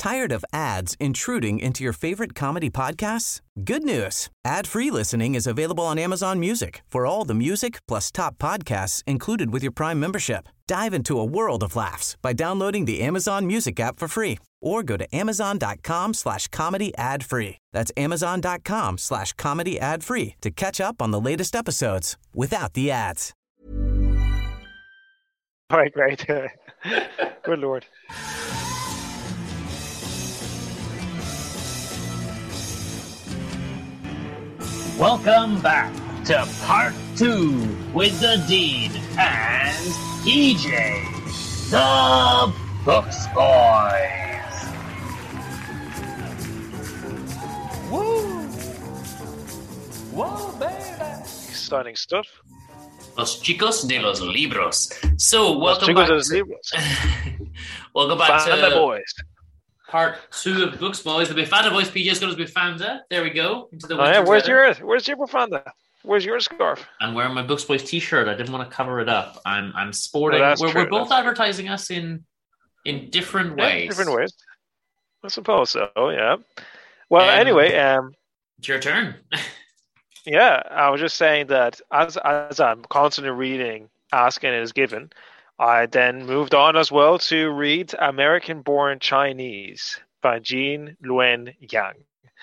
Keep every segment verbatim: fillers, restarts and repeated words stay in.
Tired of ads intruding into your favorite comedy podcasts? Good news. Ad-free listening is available on Amazon Music for all the music plus top podcasts included with your Prime membership. Dive into a world of laughs by downloading the Amazon Music app for free or go to amazon.com slash comedy ad free. That's amazon.com slash comedy ad free to catch up on the latest episodes without the ads. All right, great. Good Lord. Welcome back to part two with the Dean and E J, the Books Boys. Woo! Whoa, baby! Exciting stuff. Los chicos de los libros. So, welcome Los chicos back. de los To, libros. welcome back Fanda to boys. part two of Books Boys. The Bifanda Boys P J is going to Bifanda. There we go. Into the Oh, winter yeah, where's weather. your Where's your bufanda? Where's your scarf? I'm wearing my Books Boys t-shirt. I didn't want to cover it up. I'm I'm sporting. Well, that's we're, true, we're both that's advertising us in in different Yeah, ways. different ways. I suppose so. Yeah. Well, Um, anyway, um, It's your turn. yeah, I was just saying that as as I'm constantly reading Ask and It Is Given, I then moved on as well to read American-Born Chinese by Jean Luen Yang.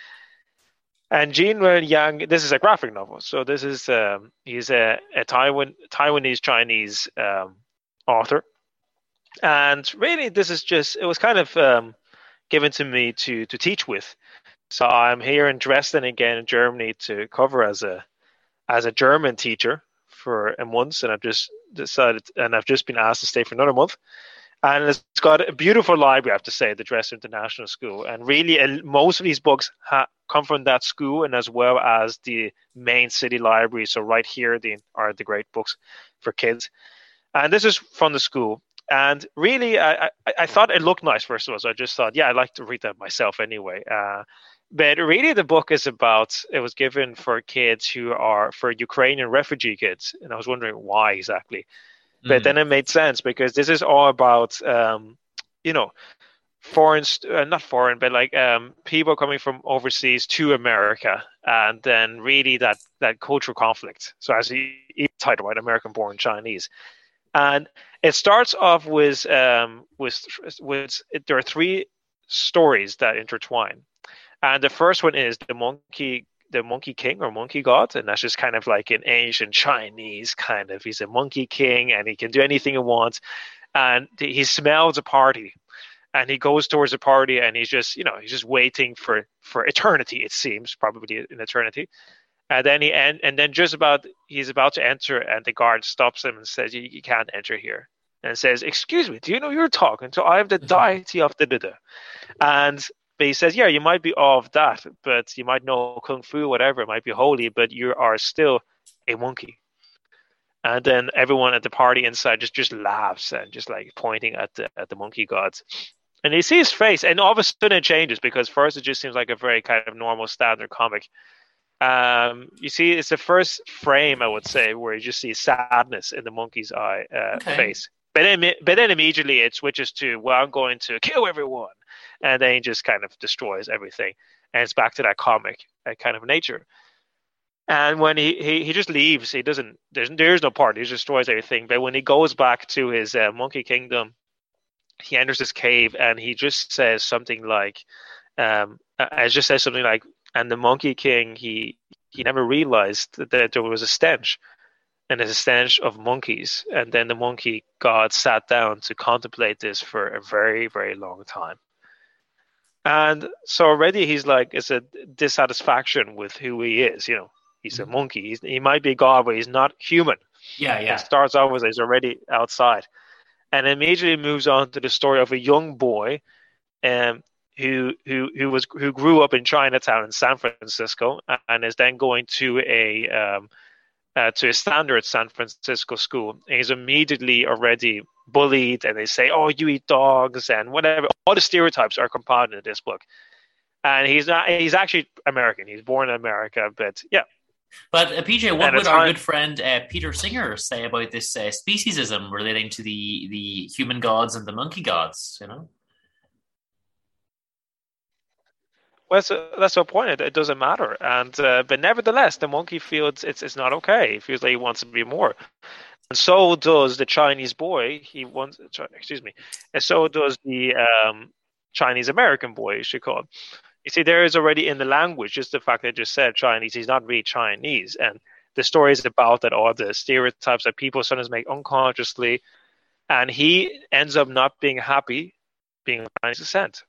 And Jean Luen Yang, this is a graphic novel. So this is um, he's a, a Taiwan Taiwanese Chinese um, author, and really this is just it was kind of um, given to me to to teach with. So I'm here in Dresden again in Germany to cover as a as a German teacher for a month, and I've just decided, and I've just been asked to stay for another month. And it's got a beautiful library, I have to say, the Dresden International School. And really, uh, most of these books ha- come from that school, and as well as the main city library. So right here the, are the great books for kids. And this is from the school. And really, I, I, I thought it looked nice, first of all. So I just thought, yeah, I'd like to read that myself anyway. Uh, but really, the book is about, it was given for kids who are, for Ukrainian refugee kids. And I was wondering why exactly. But mm. then it made sense because this is all about, um, you know, foreign, uh, not foreign, but like um, people coming from overseas to America. And then really that, that cultural conflict. So as the title, right, American-Born Chinese. And it starts off with, um, with, with, there are three stories that intertwine. And the first one is the monkey, the monkey king or monkey god. And that's just kind of like an ancient Chinese kind of, he's a monkey king and he can do anything he wants. And he smells a party and he goes towards the party and he's just, you know, he's just waiting for, for eternity, it seems, probably an eternity. And then he and, and then just about he's about to enter, and the guard stops him and says, "You, you can't enter here." And says, "Excuse me, do you know you're talking to I am the deity of the Buddha?" And but he says, "Yeah, you might be of that, but you might know kung fu, whatever. It might be holy, but you are still a monkey." And then everyone at the party inside just, just laughs and just like pointing at the at the monkey gods. And you see his face, and all of a sudden it changes because first it just seems like a very kind of normal standard comic. Um, you see, it's the first frame, I would say, where you just see sadness in the monkey's eye uh, okay. face. But then, but then immediately it switches to, well, I'm going to kill everyone. And then he just kind of destroys everything. And it's back to that comic uh, kind of nature. And when he, he, he just leaves, he doesn't, there's, there's no party, he just destroys everything. But when he goes back to his uh, monkey kingdom, he enters this cave and he just says something like, um, it just says something like, and the Monkey King, he he never realized that, that there was a stench, and it's a stench of monkeys. And then the monkey god sat down to contemplate this for a very, very long time. And so already he's like, it's a dissatisfaction with who he is. You know, he's a monkey. He's, he might be God, but he's not human. Yeah, yeah. It starts off with he's already outside, and immediately moves on to the story of a young boy, um. Who who who was who grew up in Chinatown in San Francisco and is then going to a um, uh, to a standard San Francisco school. And he's immediately already bullied, and they say, "Oh, you eat dogs," and whatever. All the stereotypes are compounded in this book. And he's not. He's actually American. He's born in America, but yeah. But uh, P J, what and would our time- good friend uh, Peter Singer say about this uh, speciesism relating to the the human gods and the monkey gods? You know. Well, that's, that's the point. It, it doesn't matter, and uh, but nevertheless, the monkey feels it's it's not okay. He feels like he wants to be more, and so does the Chinese boy. He wants, excuse me, and so does the um, Chinese American boy. You should call him. You see, there is already in the language just the fact that I just said Chinese. He's not really Chinese, and the story is about that all the stereotypes that people sometimes make unconsciously, and he ends up not being happy being of Chinese descent.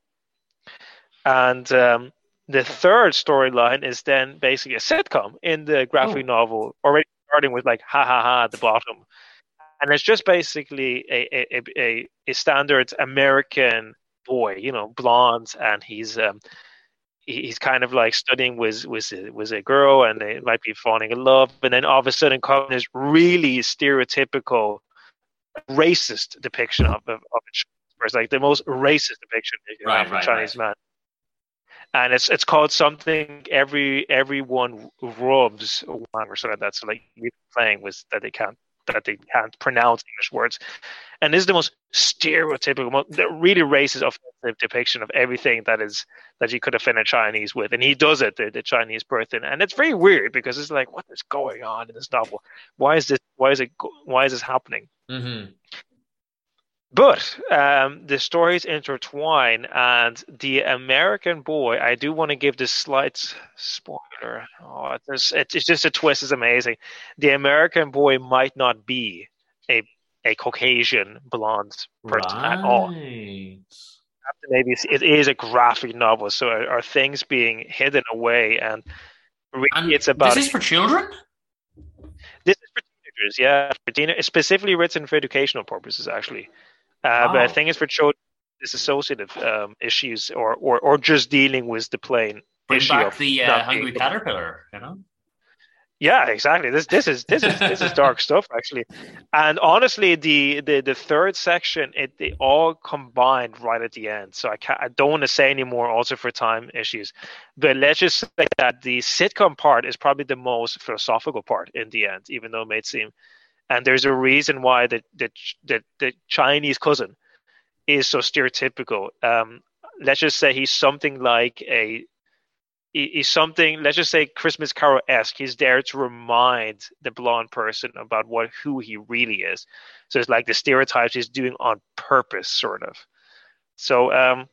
And um, the third storyline is then basically a sitcom in the graphic oh. novel, already starting with like ha ha ha at the bottom, and it's just basically a a, a, a standard American boy, you know, blonde, and he's um, he's kind of like studying with with with a girl, and they might be falling in love, and then all of a sudden comes this really stereotypical, racist depiction of of, of a Chinese person, like the most racist depiction you can right, have of right, a Chinese right. man. And it's it's called something every everyone rubs or something like that. So like you're playing with that they can't that they can't pronounce English words, and this is the most stereotypical, the really racist, offensive depiction of everything that is that you could offend a Chinese with, and he does it, the, the Chinese person, and it's very weird because it's like, what is going on in this novel? Why is this? Why is it? Why is this happening? Mm-hmm. But um, the stories intertwine, and the American boy, I do want to give this slight spoiler. Oh, it's, it's just a twist is amazing. The American boy might not be a a Caucasian blonde person right. at all. Maybe it's, it is a graphic novel, so are, are things being hidden away, and really and it's about... This is for children? This is for teenagers, yeah. For teen- it's specifically written for educational purposes, actually. Uh, wow. But I think it's for children, disassociative um, issues, or, or or just dealing with the plain Bring issue back of the uh, hungry caterpillar, you know. Yeah, exactly. This this is this is this is dark stuff, actually. And honestly, the the, the third section, it they all combined right at the end. So I can't, I don't want to say anymore, also for time issues. But let's just say that the sitcom part is probably the most philosophical part in the end, even though it may seem. And there's a reason why the the the, the Chinese cousin is so stereotypical. Um, let's just say he's something like a he, he's something. Let's just say Christmas Carol-esque. He's there to remind the blonde person about what who he really is. So it's like the stereotypes he's doing on purpose, sort of. So um,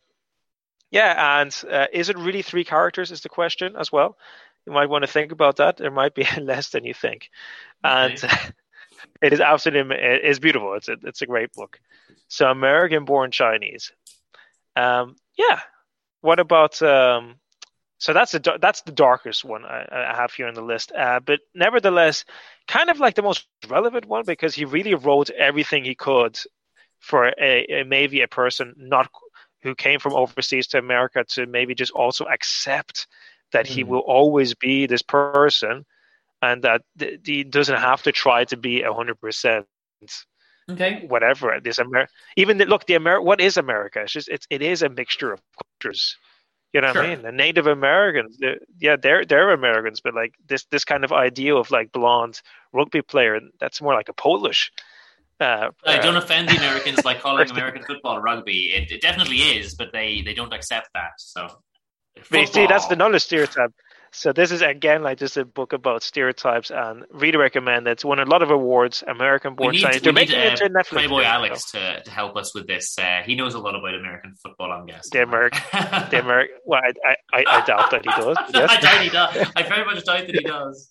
yeah, and uh, is it really three characters? Is the question as well. You might want to think about that. There might be less than you think, and. Okay. It is absolutely it's beautiful. It's a, it's a great book. So American-born Chinese. Um, yeah. What about? Um, so that's the that's the darkest one I, I have here on the list. Uh, but nevertheless, kind of like the most relevant one because he really wrote everything he could for a, a maybe a person not who came from overseas to America to maybe just also accept that mm. he will always be this person. And that th- he doesn't have to try to be a hundred percent, okay, whatever. This Amer- even the, look, the Amer- what is America? It's just it's it is a mixture of cultures. You know sure. what I mean? The Native Americans, they're, yeah, they're they're Americans, but like this this kind of idea of like blonde rugby player, that's more like a Polish. Uh, I don't uh, offend the Americans by calling American football rugby. It, it definitely is, but they, they don't accept that. So, but you see, that's another stereotype. So this is again like just a book about stereotypes, and really recommend it. It's won a lot of awards. American-born Chinese. They're making it into Netflix. Playboy Alex to, to help us with this. Uh, he knows a lot about American football, I'm guessing. The American, the American. Well, I, I, I doubt that he does. Yes. I doubt he does. I very much doubt that he does.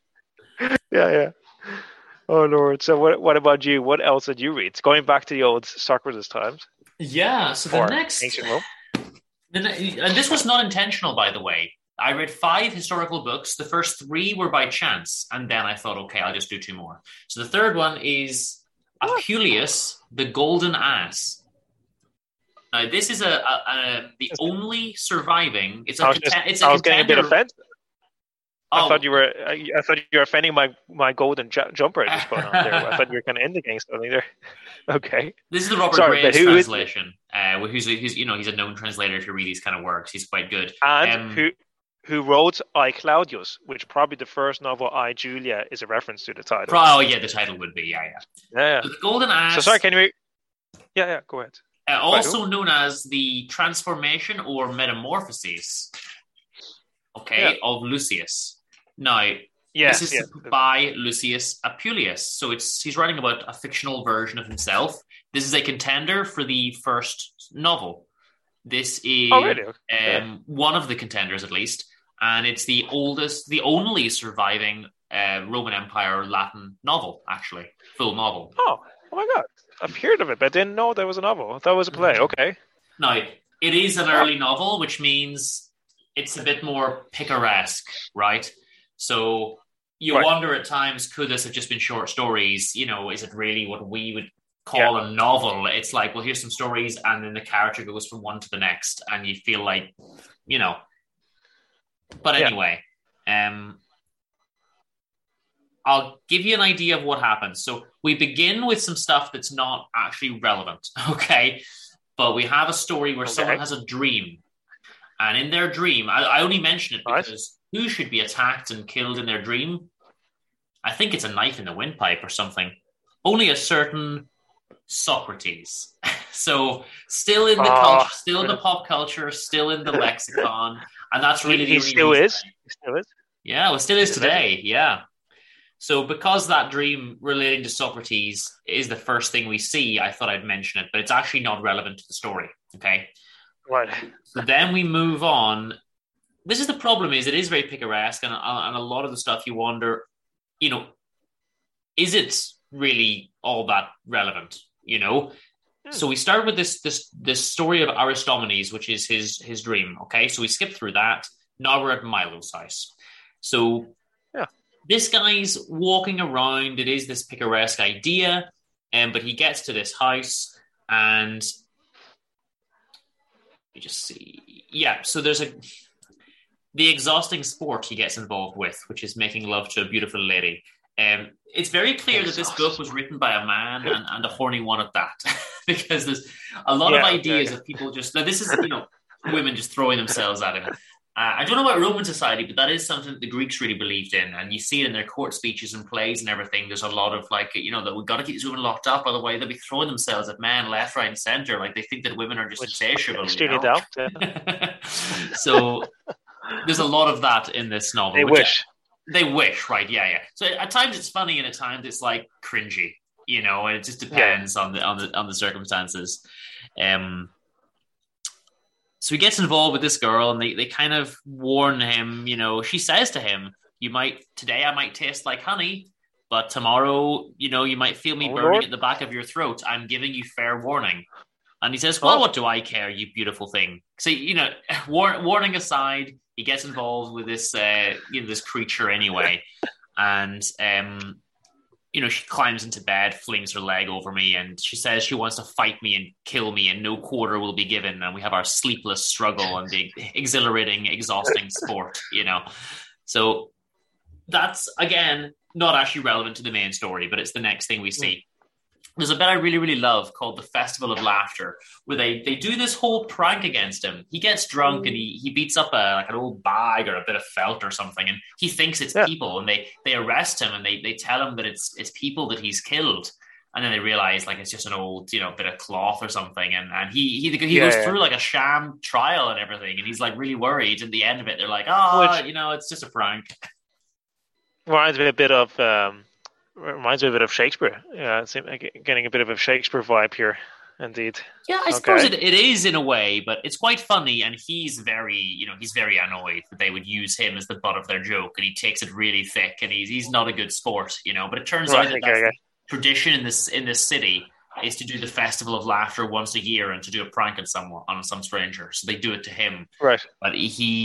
Yeah, yeah. Oh Lord. So what? What about you? What else did you read? Going back to the old Socrates times. Yeah. So the or next, ancient Rome. The ne- and this was not intentional, by the way. I read five historical books. The first three were by chance, and then I thought, okay, I'll just do two more. So the third one is Apuleius, the Golden Ass. Now, this is a, a, a the only surviving. It's a. I was, just, it's a I was getting a bit offended. Oh. I thought you were. I, I thought you were offending my my golden ju- jumper I just put on there. I thought you were kind of indicating something there. Okay. This is the Robert Sorry, Graves who translation. Uh, who's, who's you know he's a known translator. If you read these kind of works, he's quite good. And um, who who wrote I Claudius, which probably the first novel I Julia is a reference to the title. Oh yeah, the title would be yeah yeah. Yeah. So the Golden Ass. So sorry, can you? Yeah, yeah. Go ahead. Uh, also known as the Transformation or Metamorphoses. okay, Yeah. of Lucius. Now, Yes, this is yes. by Lucius Apuleius. So it's he's writing about a fictional version of himself. This is a contender for the first novel. This is Oh, really? Okay. um, one of the contenders, at least, and it's the oldest, the only surviving uh, Roman Empire Latin novel, actually, full novel. Oh, oh my God. I've heard of it, but I didn't know there was a novel. I thought it was a play. Okay. Now, it is an early novel, which means it's a bit more picaresque, right? So you Right. wonder at times, could this have just been short stories? You know, is it really what we would call Yeah. a novel? It's like, well, here's some stories, and then the character goes from one to the next, and you feel like, you know. But Yeah. anyway, um, I'll give you an idea of what happens. So we begin with some stuff that's not actually relevant, okay? But we have a story where Okay. someone has a dream. And in their dream, I, I only mention it Right. because who should be attacked and killed in their dream? I think it's a knife in the windpipe or something. Only a certain Socrates. So still in the Oh. culture, still in the pop culture, still in the lexicon. And that's really He, he the still reason- is. He still is. Yeah, well, it still is Is it? today. Yeah. So because that dream relating to Socrates is the first thing we see, I thought I'd mention it, but it's actually not relevant to the story. Okay. Right. So then we move on. This is the problem: is it is very picaresque, and, and a lot of the stuff you wonder, you know, is it really all that relevant? You know. Hmm. So we start with this this this story of Aristomenes, which is his his dream. Okay, so we skip through that. Now we're at Milo's house. So Yeah. this guy's walking around. It is this picaresque idea, um, but he gets to this house and. You just see, yeah. So there's a the exhausting sport he gets involved with, which is making love to a beautiful lady. Um, it's very clear that this book was written by a man and, and a horny one at that, because there's a lot Yeah, of okay. ideas of people just. Now this is you know women just throwing themselves at him. Uh, I don't know about Roman society, but that is something that the Greeks really believed in, and you see it in their court speeches and plays and everything. There's a lot of like, you know, that we've got to keep these women locked up, otherwise they'll be throwing themselves at men left, right, and center. Like they think that women are just Which insatiable. extremely You know? doubt. Yeah. So there's a lot of that in this novel. They which wish. They wish, right? Yeah, yeah. So at times it's funny, and at times it's like cringy, you know. And it just depends on the on the on the circumstances. Um. So he gets involved with this girl, and they, they kind of warn him. You know, she says to him, "You might today, I might taste like honey, but tomorrow, you know, you might feel me Oh, burning Lord. at the back of your throat. I'm giving you fair warning." And he says, "Well, Oh. what do I care, you beautiful thing?" So you know, war- warning aside, he gets involved with this, uh, you know, this creature anyway, and um, you know, she climbs into bed, flings her leg over me, and she says she wants to fight me and kill me, and no quarter will be given. And we have our sleepless struggle and the exhilarating, exhausting sport, you know. So that's again not actually relevant to the main story, but it's the next thing we see. There's a bit I really, really love called the Festival of Laughter, where they, they do this whole prank against him. He gets drunk and he, he beats up a like an old bag or a bit of felt or something, and he thinks it's Yeah. people, and they, they arrest him and they, they tell him that it's it's people that he's killed, and then they realize like it's just an old you know bit of cloth or something, and, and he he, he Yeah, goes yeah. through like a sham trial and everything, and he's like really worried. At the end of it, they're like, oh, Which- you know, it's just a prank. Reminds me a bit of um, reminds me a bit of Shakespeare. Yeah, it's getting a bit of a Shakespeare vibe here, indeed. Yeah, I suppose Okay. it, it is in a way, but it's quite funny, and he's very, you know, he's very annoyed that they would use him as the butt of their joke, and he takes it really thick, and he's he's not a good sport, you know. But it turns Right, out that okay, that's okay. the tradition in this in this city is to do the Festival of Laughter once a year and to do a prank on someone on some stranger. So they do it to him, Right. but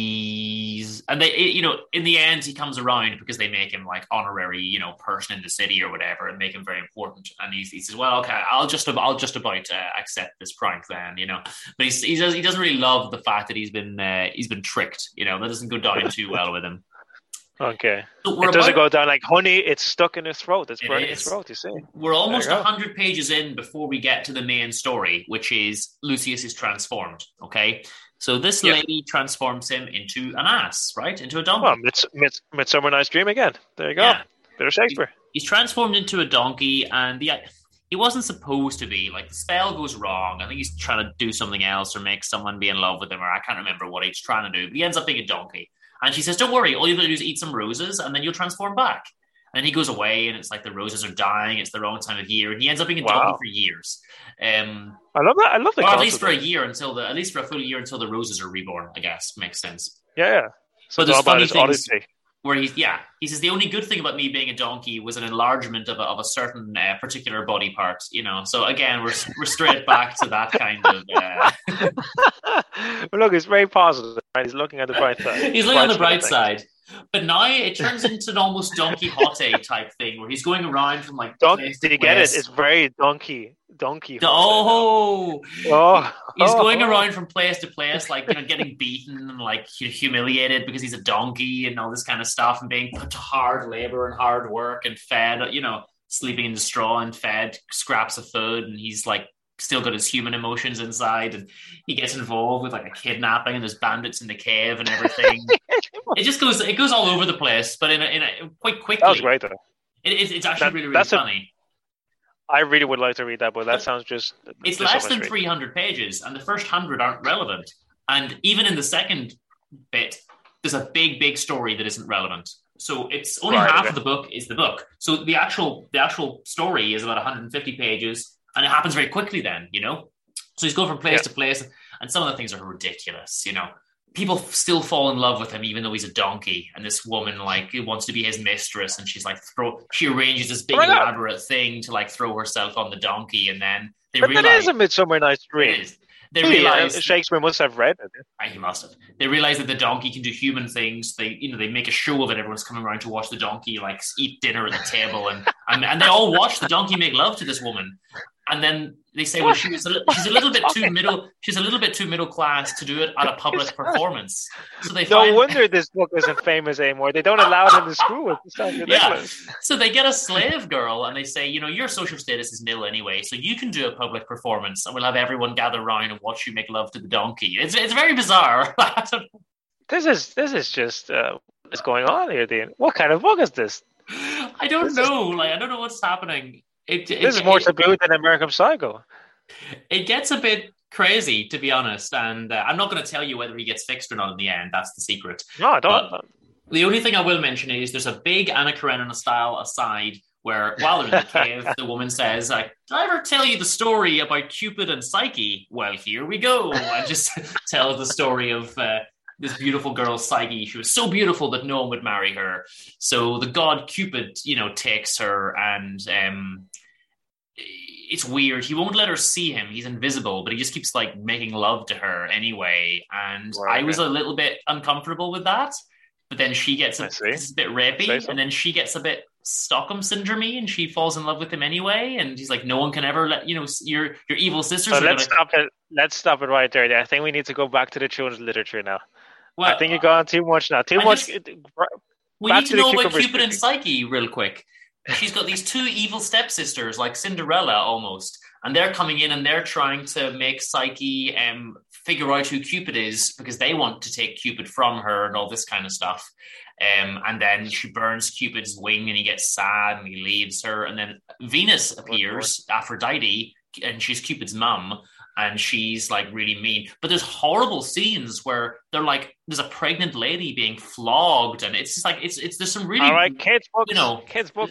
he's and they, you know, in the end he comes around because they make him like honorary, you know, person in the city or whatever, and make him very important. And he, he says, "Well, okay, I'll just I'll just about uh, accept this prank then," you know. But he's, he does he doesn't really love the fact that he's been uh, he's been tricked. You know, that doesn't go down too well with him. Okay. So we're It doesn't about- go down like honey. It's stuck in his throat. It's It burning is. his throat. You see. We're almost There you one go. hundred pages in before we get to the main story, which is Lucius is transformed, okay? So this Yeah. lady transforms him into an ass, right? Into a donkey. Well, Mids- Mids- Midsummer Night's Dream again. There you go. Yeah. Bit of Shakespeare. He's transformed into a donkey, and the he wasn't supposed to be. Like, the spell goes wrong. I think he's trying to do something else or make someone be in love with him, or I can't remember what he's trying to do, but he ends up being a donkey. And she says, don't worry, all you've got to do is eat some roses and then you'll transform back. And then he goes away and it's like the roses are dying. It's the wrong time of year. And he ends up being a Wow. donkey for years. Um, I love that. I love the or at concept least for a of it. year until the, at least for a full year until the roses are reborn, I guess. Makes sense. Yeah, yeah. So But it's all there's about funny his things odyssey. where he's, yeah, he says the only good thing about me being a donkey was an enlargement of a, of a certain uh, particular body part, you know. So again, we're we're straight back to that kind of. Uh... But look, it's very positive. Right? He's looking at the bright side. he's looking on the bright thing. side. But now it turns into an almost Don Quixote type thing where he's going around from like. Don- place did to you get place. it? It's very donkey, donkey. Oh, oh, he's oh, going oh. around from place to place, like, you know, getting beaten and like hu- humiliated because he's a donkey and all this kind of stuff, and being put to hard labor and hard work and fed, you know, sleeping in the straw and fed scraps of food, and he's like still got his human emotions inside, and he gets involved with like a kidnapping, and there's bandits in the cave and everything. It just goes, it goes all over the place, but in a, in a quite quickly. That was great though. It, it's, it's actually That- really, really that's a- funny. I really would like to read that, but that sounds just. It's there's so less much than to read. three hundred pages, and the first one hundred aren't relevant. And even in the second bit, there's a big, big story that isn't relevant. So it's only Right, half okay. of the book is the book. So the actual the actual story is about one hundred fifty pages, and it happens very quickly then, you know? So he's going from place Yeah. to place, and some of the things are ridiculous, you know? People still fall in love with him even though he's a donkey, and this woman like wants to be his mistress, and she's like throw she arranges this big Right on. elaborate thing to like throw herself on the donkey, and then they But realize that is a Midsummer Night's it Dream. is. They Hey, uh, realize Shakespeare must have read it. Ah, he must have. They realize that the donkey can do human things. They, you know, they make a show of it. Everyone's coming around to watch the donkey like eat dinner at the table, and and, and they all watch the donkey make love to this woman. And then they say, well, she was a, li- she's a little bit too middle. She's a little bit too middle class to do it at a public performance. So they No find, wonder this book isn't famous anymore. They don't allow it in the school. It sounds ridiculous. So they get a slave girl, and they say, you know, your social status is nil anyway, so you can do a public performance, and we'll have everyone gather around and watch you make love to the donkey. It's it's very bizarre. I don't know. This is this is just uh, what's going on here, Dean. What kind of book is this? I don't This is- know. Like, I don't know what's happening. It, it, This is more it, taboo than American Psycho. it gets a bit crazy, to be honest. And uh, I'm not going to tell you whether he gets fixed or not in the end. That's the secret. No, I don't. Uh, The only thing I will mention is there's a big Anna Karenina style aside where while they're in the cave, the woman says, like, did I ever tell you the story about Cupid and Psyche? Well, here we go. I just tell the story of uh, this beautiful girl, Psyche. She was so beautiful that no one would marry her. So the god Cupid, you know, takes her, and um, it's weird. He won't let her see him. He's invisible, but he just keeps like making love to her anyway. And Right, I was okay. a little bit uncomfortable with that. But then she gets a, I see. it's a bit rapey, Say so. and then she gets a bit Stockholm syndrome, and she falls in love with him anyway. And he's like, "No one can ever let you know your your evil sisters." So are let's gonna... stop it. Let's stop it right there. I think we need to go back to the children's literature now. Well, I think you're going too much now. Too I much. just- Right- we back need to to the know about cucumbers Cupid and quickly. Psyche real quick. She's got these two evil stepsisters, like Cinderella almost, and they're coming in and they're trying to make Psyche um, figure out who Cupid is because they want to take Cupid from her and all this kind of stuff. Um, and then she burns Cupid's wing and he gets sad and he leaves her. And then Venus appears, Aphrodite, and she's Cupid's mum. And she's like really mean. But there's horrible scenes where they're like, there's a pregnant lady being flogged. And it's just like, it's, it's, there's some really, All right, kids books. you know, kids books.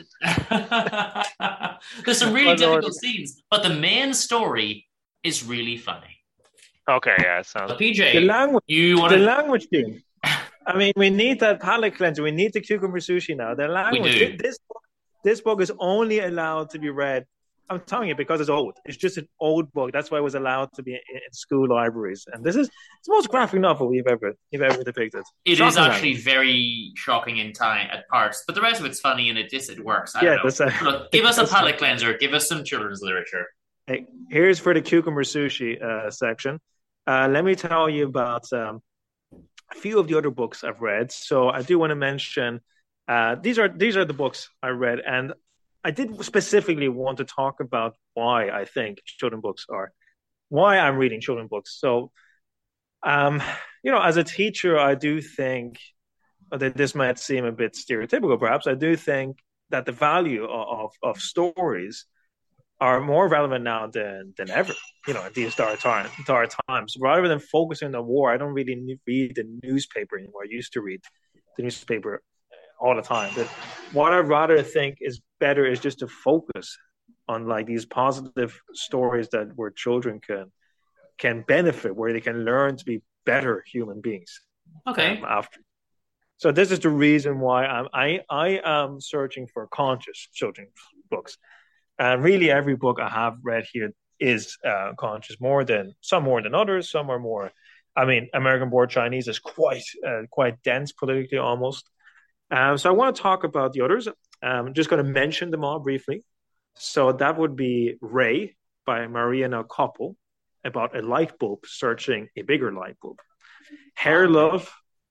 there's some really My difficult lord. scenes. But the main story is really funny. Okay, yeah, it sounds. But P J, The language, you want the to, language thing. I mean, we need that palate cleanser. We need the cucumber sushi now. The language. do. This book, this book is only allowed to be read. I'm telling you because it's old. It's just an old book. That's why it was allowed to be in, in school libraries. And this is it's the most graphic novel we've ever we've ever depicted. it is Shocking actually language. very shocking in time at parts, but the rest of it's funny and it just it works. I Yeah, don't know. that's a- Look, give us a palate cleanser. Give us some children's literature. Hey, here's for the cucumber sushi uh, section. Uh, let me tell you about um, a few of the other books I've read. So I do want to mention uh, these are these are the books I read, and I did specifically want to talk about why I think children books are why I'm reading children books. So, um, you know, as a teacher, I do think that this might seem a bit stereotypical, perhaps. I do think that the value of of, of stories are more relevant now than than ever, you know, at these dark, time, dark times. Rather than focusing on the war, I don't really read the newspaper anymore. I used to read the newspaper all the time. But what I'd rather think is better is just to focus on like these positive stories that where children can can benefit, where they can learn to be better human beings. Okay. Um, after, so this is the reason why I'm I I am searching for conscious children's books, and really every book I have read here is uh, conscious, more than some more than others. Some are more. I mean, American-born Chinese is quite uh, quite dense politically almost. Um, so I want to talk about the others. Um, I'm just going to mention them all briefly. So that would be Ray by Mariana Koppel, about a light bulb searching a bigger light bulb. Hair Love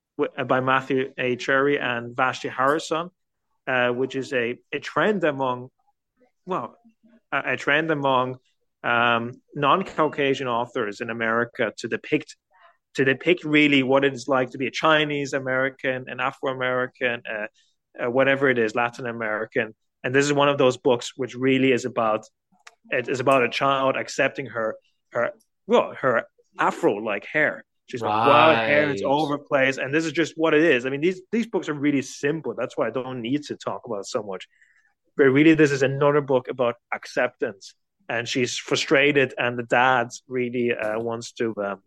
by Matthew A. Cherry and Vashti Harrison, uh, which is a, a trend among, well, a, a trend among um, non-Caucasian authors in America to depict to depict really what it is like to be a Chinese American, an Afro-American, uh, uh, whatever it is, Latin American. And this is one of those books which really is about it is about a child accepting her her well her Afro-like hair. She's got Right. wild hair, it's all over the place, and this is just what it is. I mean, these these books are really simple. That's why I don't need to talk about it so much. But really, this is another book about acceptance, and she's frustrated, and the dad really uh, wants to um,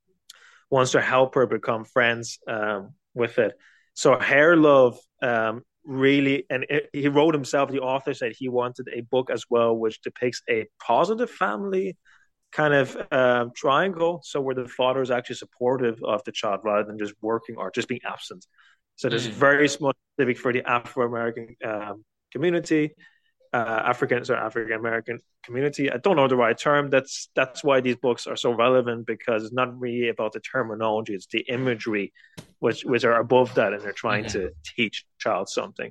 wants to help her become friends um, with it. So, Hair Love um, really, and it, he wrote himself. The author said he wanted a book as well, which depicts a positive family kind of uh, triangle, so where the father is actually supportive of the child rather than just working or just being absent. So this mm. is very specific for the Afro-American um, community, uh, African, sorry, African-American community. I don't know the right term. That's that's why these books are so relevant, because it's not really about the terminology, it's the imagery which, which are above that, and they're trying mm-hmm. to teach child something.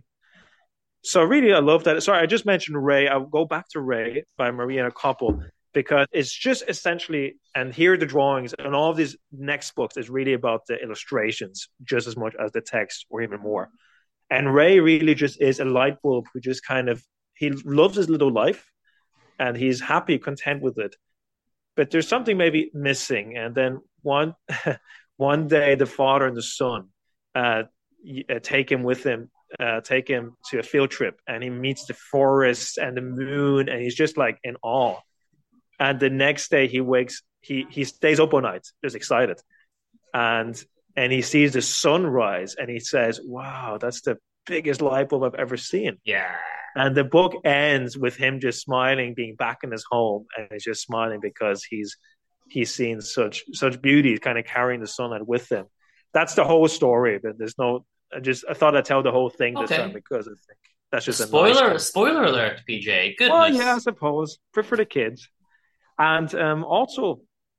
So really, I love that. Sorry, I just mentioned Ray. I'll go back to Ray by Mariana Koppel, because it's just essentially, and here are the drawings, and all of these next books is really about the illustrations just as much as the text, or even more. And Ray really just is a light bulb who just kind of, he loves his little life and he's happy, content with it. But there's something maybe missing. And then one one day the father and the son uh, take him with him, uh, take him to a field trip, and he meets the forest and the moon, and he's just like in awe. And the next day he wakes, he he stays up all night, just excited. And and he sees the sunrise and he says, wow, that's the biggest light bulb I've ever seen. Yeah. And the book ends with him just smiling, being back in his home, and he's just smiling because he's he's seen such such beauty, kind of carrying the sunlight with him. That's the whole story. But there's no, I just I thought I'd tell the whole thing this okay. time, because I think that's just spoiler a nice spoiler alert, P J. Goodness. Well, yeah, I suppose for for the kids. And um, also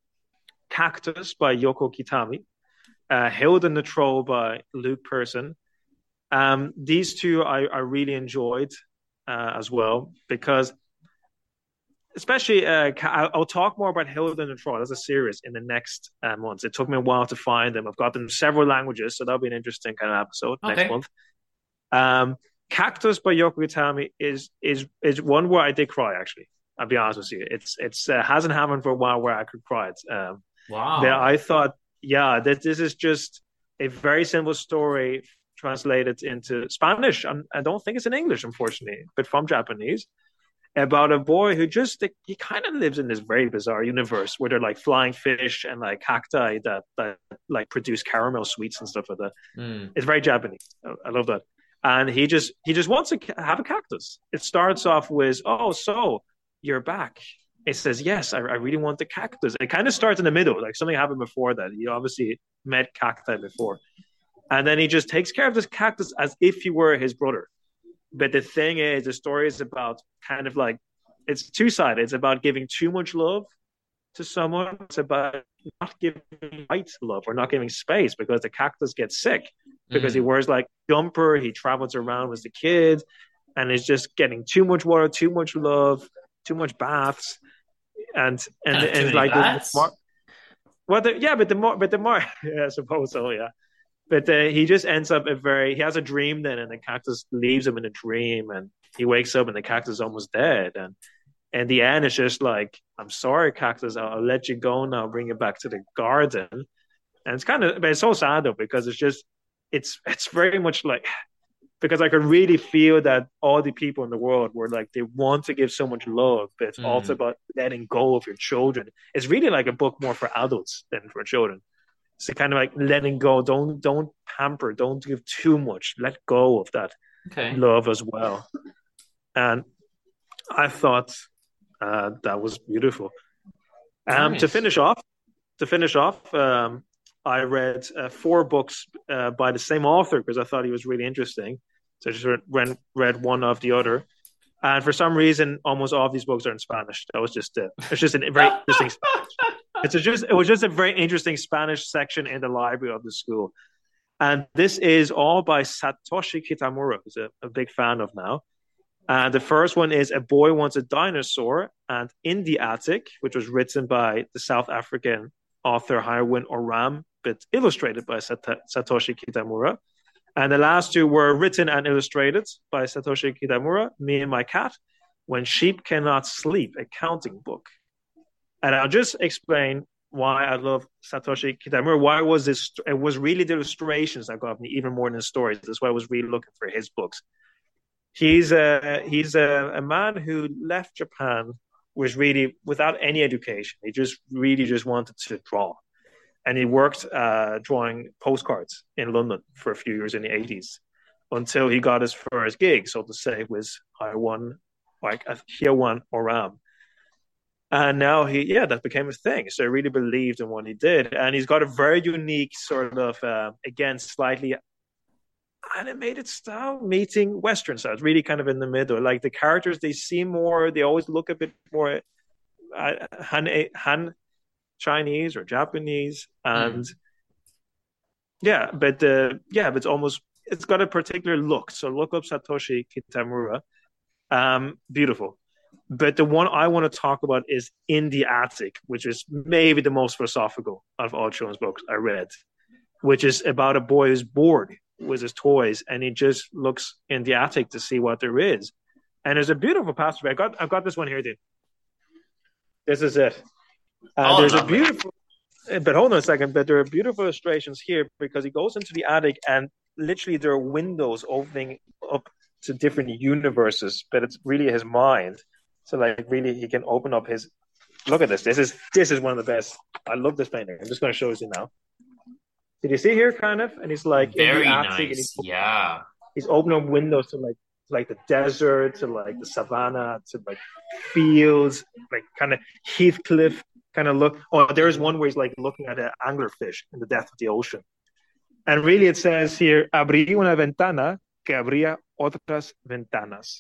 Cactus by Yoko Kitami, uh, Hilda and the Troll by Luke Person. Um, these two I, I really enjoyed uh, as well, because especially uh, I'll talk more about Hilda and the Troll as a series in the next uh, months. It took me a while to find them. I've got them in several languages, so that'll be an interesting kind of episode okay. next month. Um, Cactus by Yoko Kitami is is is one where I did cry, actually. I'll be honest with you. It's it's uh, hasn't happened for a while where I could cry. It. Um, wow. But I thought, yeah, that this is just a very simple story translated into Spanish. I'm, I don't think it's in English, unfortunately, but from Japanese, about a boy who just he kind of lives in this very bizarre universe where they're like flying fish and like cacti that that like produce caramel sweets and stuff like that. Mm. It's very Japanese. I love that. And he just he just wants to have a cactus. It starts off with, oh, so. You're back. It says, yes, I, I really want the cactus. It kind of starts in the middle, like something happened before that. He obviously met cacti before. And then he just takes care of this cactus as if he were his brother. But the thing is, the story is about kind of like, it's two-sided. It's about giving too much love to someone. It's about not giving right love or not giving space, because the cactus gets sick because mm. he wears like jumper. He travels around with the kid and is just getting too much water, too much love, too much baths, and and, and, and like the more, well, the, yeah, but the more, but the more, yeah, I suppose so, yeah. But uh, he just ends up a very. He has a dream then, and the cactus leaves him in a dream, and he wakes up, and the cactus is almost dead, and in the end, it's just like, I'm sorry, cactus, I'll, I'll let you go now, I'll bring you back to the garden, and it's kind of, but it's so sad though, because it's just it's it's very much like, because I could really feel that all the people in the world were like, they want to give so much love, but it's mm. also about letting go of your children. It's really like a book more for adults than for children. So kind of like letting go. Don't don't pamper. Don't give too much. Let go of that okay. love as well. And I thought uh, that was beautiful. Um, nice. To finish off, to finish off, um, I read uh, four books uh, by the same author because I thought he was really interesting. So I just read, read one of the other. And for some reason, almost all of these books are in Spanish. That was just a, it's just a very interesting Spanish. It's a just it was just a very interesting Spanish section in the library of the school. And this is all by Satoshi Kitamura, who's a, a big fan of now. And the first one is A Boy Wants a Dinosaur, and In the Attic, which was written by the South African author Herwin Oram, but illustrated by Sat- Satoshi Kitamura. And the last two were written and illustrated by Satoshi Kitamura, Me and My Cat, When Sheep Cannot Sleep, a counting book. And I'll just explain why I love Satoshi Kitamura. Why was this? It was really the illustrations that got me even more than the stories. That's why I was really looking for his books. He's a he's a, a man who left Japan, was really without any education. He just really just wanted to draw, and he worked uh, drawing postcards in London for a few years in the eighties, until he got his first gig, so to say, was Herwin, like Herwin Oram. And now he, yeah, that became a thing. So I really believed in what he did. And he's got a very unique sort of, uh, again, slightly animated style meeting Western style. It's really kind of in the middle. Like the characters, they seem more, they always look a bit more uh, Han, Han Chinese or Japanese. And mm. yeah, but uh, yeah, but it's almost, it's got a particular look. So look up Satoshi Kitamura. Um, beautiful. But the one I want to talk about is In the Attic, which is maybe the most philosophical of all children's books I read, which is about a boy who's bored with his toys, and he just looks in the attic to see what there is. And there's a beautiful passage. I got, I've got this one here, dude. This is it. Uh, oh, there's lovely. a beautiful, but hold on a second. But there are beautiful illustrations here because he goes into the attic, and literally there are windows opening up to different universes. But it's really his mind. So like really he can open up his, look at this. This is this is one of the best. I love this painting. I'm just going to show you now. Did you see here kind of? And he's like very nice. And he's, yeah. He's opening up windows to like like the desert, to like the savannah, to like fields, like kind of Heathcliff kind of look. Oh, there is one where he's like looking at an anglerfish in the depth of the ocean. And really it says here, abrí una ventana que abría otras ventanas.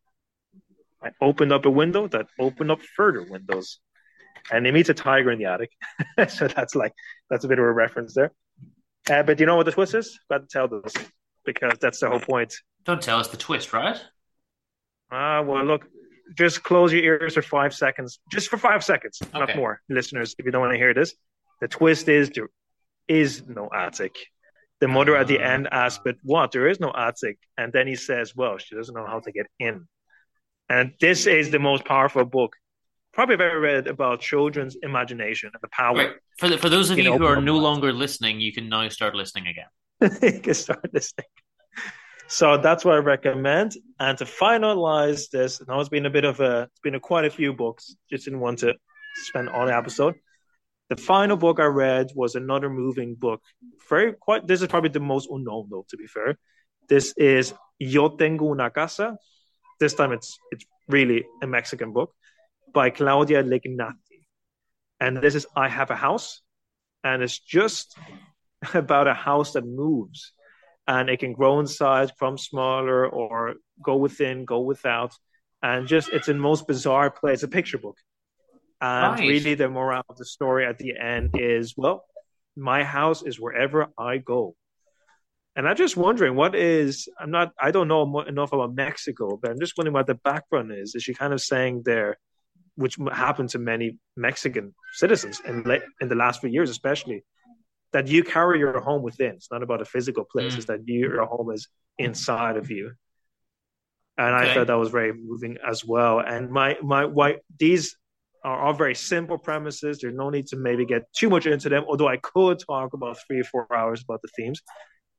I opened up a window that opened up further windows. And he meets a tiger in the attic. So that's like, that's a bit of a reference there. Uh, but you know what the twist is? Got to tell this, because that's the whole point. Don't tell us the twist, right? Ah, uh, well, look, just close your ears for five seconds. Just for five seconds, okay. Not more, listeners, if you don't want to hear this. The twist is there is no attic. The mother uh, at the end asks, but what? There is no attic. And then he says, well, she doesn't know how to get in. And this is the most powerful book probably I've ever read about children's imagination and the power. Right. For the, for those of you, you who are no longer listening, you can now start listening again. You can start listening. So that's what I recommend. And to finalize this, now it's been a bit of a, it's been a quite a few books. Just didn't want to spend all the episode. The final book I read was another moving book. Very quite. This is probably the most unknown, though. To be fair, this is Yo Tengo Una Casa. This time it's it's really a Mexican book by Claudia Lignati. And this is I Have a House. And it's just about a house that moves. And it can grow in size, become smaller, or go within, go without. And just, it's a most bizarre place. It's a picture book. And nice. Really the morale of the story at the end is, well, my house is wherever I go. And I'm just wondering, what is, I'm not, I don't know enough about Mexico, but I'm just wondering what the background is. Is she kind of saying there, which happened to many Mexican citizens in, in the last few years especially, that you carry your home within. It's not about a physical place. Mm. It's that you, your home is inside of you. And okay. I thought that was very moving as well. And my, my, why these are all very simple premises. There's no need to maybe get too much into them, although I could talk about three or four hours about the themes.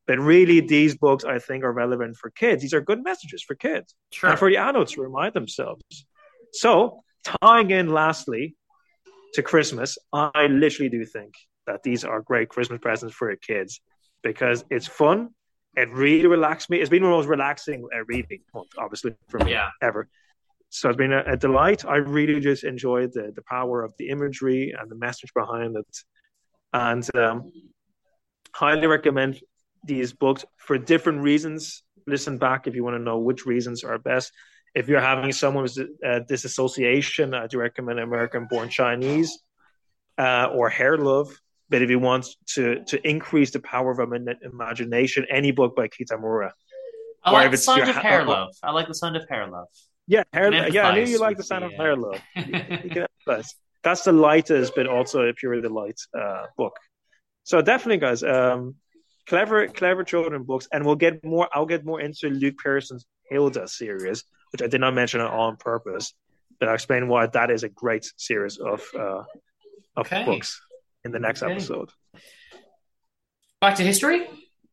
But really, these books, I think, are relevant for kids. These are good messages for kids Sure. and for the adults to remind themselves. So, tying in lastly to Christmas, I literally do think that these are great Christmas presents for the kids because it's fun. It really relaxed me. It's been one of the most relaxing uh, reading month, obviously, for me Yeah. ever. So it's been a, a delight. I really just enjoyed the, the power of the imagery and the message behind it. And um, highly recommend these books for different reasons. Listen back if you want to know which reasons are best. If you're having someone with uh, disassociation, I do recommend American Born Chinese uh, or Hair Love. But if you want to to increase the power of imagination, any book by Kitamura. I Or like if the it's sound your of ha- Hair oh, Love. I like the sound of Hair Love. Yeah, hair, You can yeah, I knew empathize you like the with sound the, of uh, Hair Love. You, you can empathize. That's the lightest, but also a pure delight uh, book. So definitely, guys, um, clever, clever children books, and we'll get more. I'll get more into Luke Pearson's Hilda series, which I did not mention on purpose, but I'll explain why that is a great series of uh, of Okay. books in the next Okay. episode. Back to history.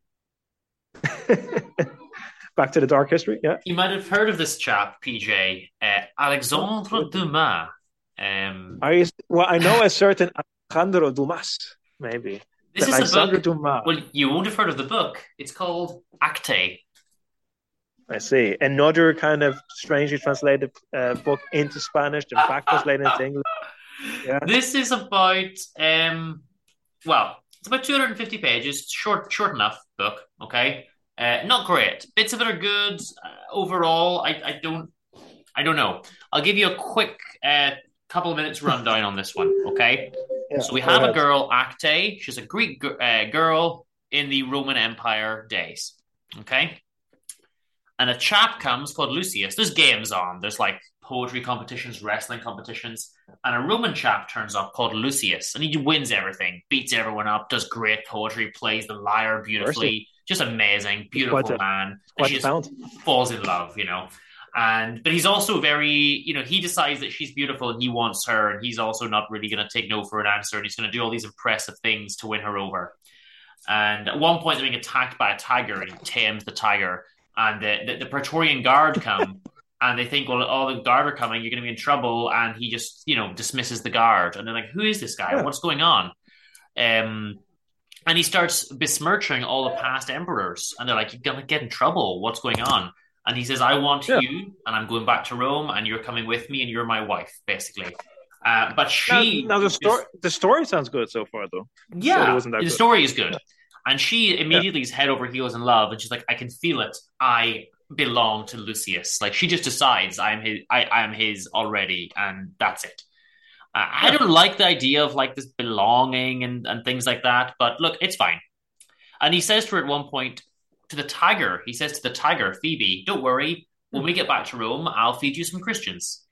Back to the dark history, yeah. You might have heard of this chap, P J, uh, Alexandre Dumas. Um, I well, I know a certain Alejandro Dumas, maybe. this is Alexandre a book. Dumas. Well, you won't have heard of the book. It's called Acte. I see. Another kind of strangely translated uh, book into Spanish and back translated into English. Yeah. This is about um, well, it's about two hundred fifty pages. Short, short enough book. Okay, uh, not great. Bits of it are good. Uh, overall, I, I don't, I don't know. I'll give you a quick uh, couple of minutes rundown on this one. Okay, Yeah, so we go have a ahead. girl, Acte. She's a Greek uh, girl in the Roman Empire days. Okay. And a chap comes called Lucius. There's games on. There's like poetry competitions, wrestling competitions. And a Roman chap turns up called Lucius. And he wins everything, beats everyone up, does great poetry, plays the lyre beautifully. Just amazing, beautiful Quite a- man. And quite she a just talent. falls in love, you know. And but he's also very, you know, he decides that she's beautiful and he wants her. And he's also not really going to take no for an answer. And he's going to do all these impressive things to win her over. And at one point, they're being attacked by a tiger, and he tames the tiger. And the, the, the Praetorian Guard come, and they think, well, all the guard are coming, you're going to be in trouble. And he just, you know, dismisses the guard. And they're like, who is this guy? Yeah. What's going on? Um, and he starts besmirching all the past emperors. And they're like, you're going to get in trouble. What's going on? And he says, I want Yeah. you, and I'm going back to Rome, and you're coming with me, and you're my wife, basically. Uh, but she... Now, now the just- story the story sounds good so far, though. yeah, Story wasn't that the good. story is good. And she immediately is head over heels in love, and she's like, I can feel it. I belong to Lucius. Like, she just decides I'm his, I, I am his already, and that's it. Uh, I don't like the idea of like this belonging and, and things like that, but look, it's fine. And he says to her at one point, to the tiger, he says to the tiger, Phoebe, don't worry, when we get back to Rome, I'll feed you some Christians.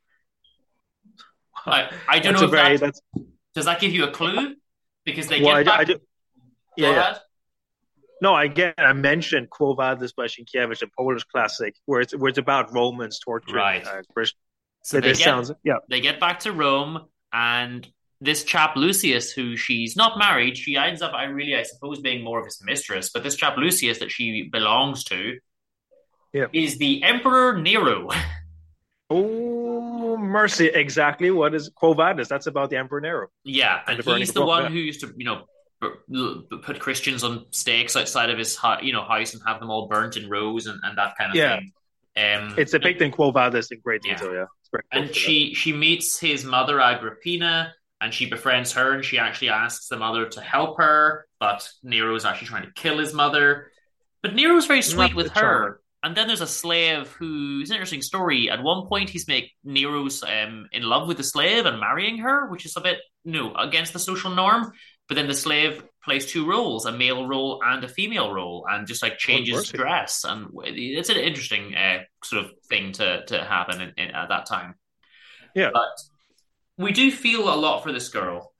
I, I don't That's know a if very, that, that's, does that give you a clue? Because they well, get I, back... I do, Go yeah, yeah. ahead. No, again, I mentioned Quo Vadis by Sienkiewicz, a Polish classic, where it's, where it's about Romans torturing Right. uh, Christians. So So they this get, sounds, yeah. they get back to Rome, and this chap Lucius, who she's not married, she ends up, I really, I suppose, being more of his mistress, but this chap Lucius that she belongs to Yeah. is the Emperor Nero. Oh, mercy. Exactly what is Quo Vadis? That's about the Emperor Nero. Yeah, And and the burning he's of the Rome, one yeah. who used to, you know, b- b- put Christians on stakes outside of his, hu- you know, house and have them all burnt in rows and, and that kind of Yeah. thing. Um, It's depicted in Quo Vadis in great Yeah. detail, yeah. It's very and close to she she meets his mother Agrippina, and she befriends her, and she actually asks the mother to help her, but Nero's actually trying to kill his mother. But Nero's very sweet Not with the her. charmer. And then there's a slave who it's an interesting story. At one point, he's make Nero's um, in love with the slave and marrying her, which is a bit no against the social norm. But then the slave plays two roles, a male role and a female role, and just like changes mercy. dress. And it's an interesting uh, sort of thing to to happen in, in, at that time. Yeah. But we do feel a lot for this girl.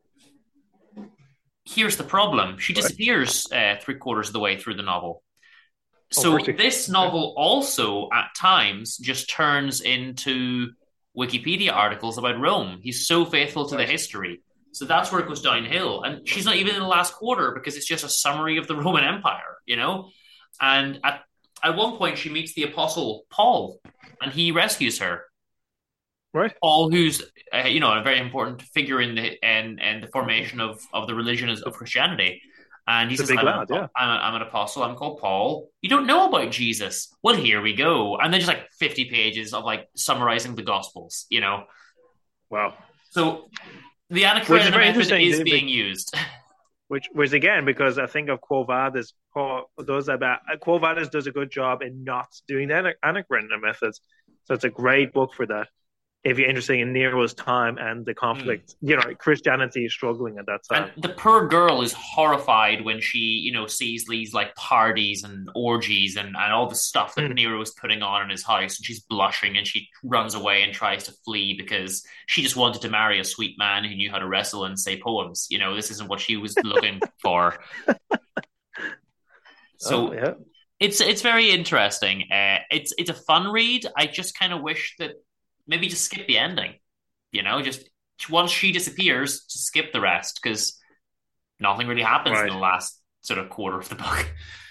Here's the problem. She Right. disappears uh, three quarters of the way through the novel. Oh, So mercy. this novel also, at times, just turns into Wikipedia articles about Rome. He's so faithful to Right. the history. So that's where it goes downhill. And she's not even in the last quarter because it's just a summary of the Roman Empire, you know? And at, at one point, she meets the apostle Paul, and he rescues her. Right. Paul, who's, uh, you know, a very important figure in the and and the formation of, of the religion of Christianity. And he It's a says, big I'm, lad, an, yeah. I'm, a, I'm an apostle. I'm called Paul. You don't know about Jesus. Well, here we go. And then just like fifty pages of like summarizing the Gospels, you know? Wow. So the Anna Which is Karenina very method interesting, is the- being used. Which was again because I think of Quo Vadis. Quo does about Quo Vadis does a good job in not doing the Anna Anna Karenina methods. So it's a great book for that. If you're interested in Nero's time and the conflict, mm. you know, Christianity is struggling at that time. And the poor girl is horrified when she, you know, sees these like parties and orgies and, and all the stuff that mm. Nero is putting on in his house. And she's blushing and she runs away and tries to flee because she just wanted to marry a sweet man who knew how to wrestle and say poems. You know, this isn't what she was looking for. So oh, yeah. it's it's very interesting. Uh, it's it's a fun read. I just kind of wish that maybe just skip the ending, you know, just once she disappears, just skip the rest because nothing really happens right. in the last sort of quarter of the book.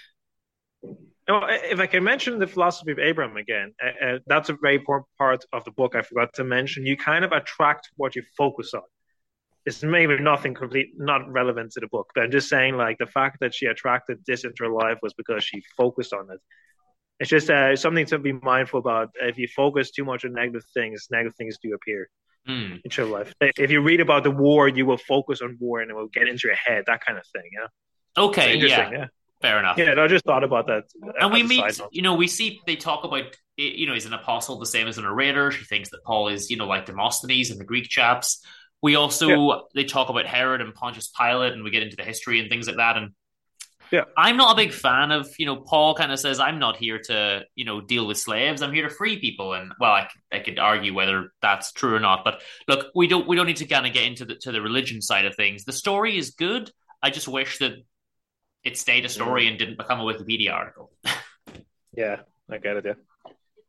Oh, if I can mention the philosophy of Abraham again, uh, uh, that's a very important part of the book I forgot to mention. You kind of attract what you focus on. It's maybe nothing complete, not relevant to the book, but I'm just saying like the fact that she attracted this into her life was because she focused on it. It's just uh, something to be mindful about. If you focus too much on negative things, negative things do appear mm. in your life. If you read about the war, you will focus on war and it will get into your head, that kind of thing. Yeah. Okay. Yeah. yeah. Fair enough. Yeah, I just thought about that. And we meet, you know, we see they talk about, you know, he's an apostle, the same as an orator. She thinks that Paul is, you know, like Demosthenes and the Greek chaps. We also, yeah. they talk about Herod and Pontius Pilate, and we get into the history and things like that. And yeah, I'm not a big fan of, you know, Paul kind of says, I'm not here to, you know, deal with slaves. I'm here to free people. And well, I, I could argue whether that's true or not. But look, we don't we don't need to kind of get into the to the religion side of things. The story is good. I just wish that it stayed a story mm. and didn't become a Wikipedia article. Yeah, I get it. Yeah.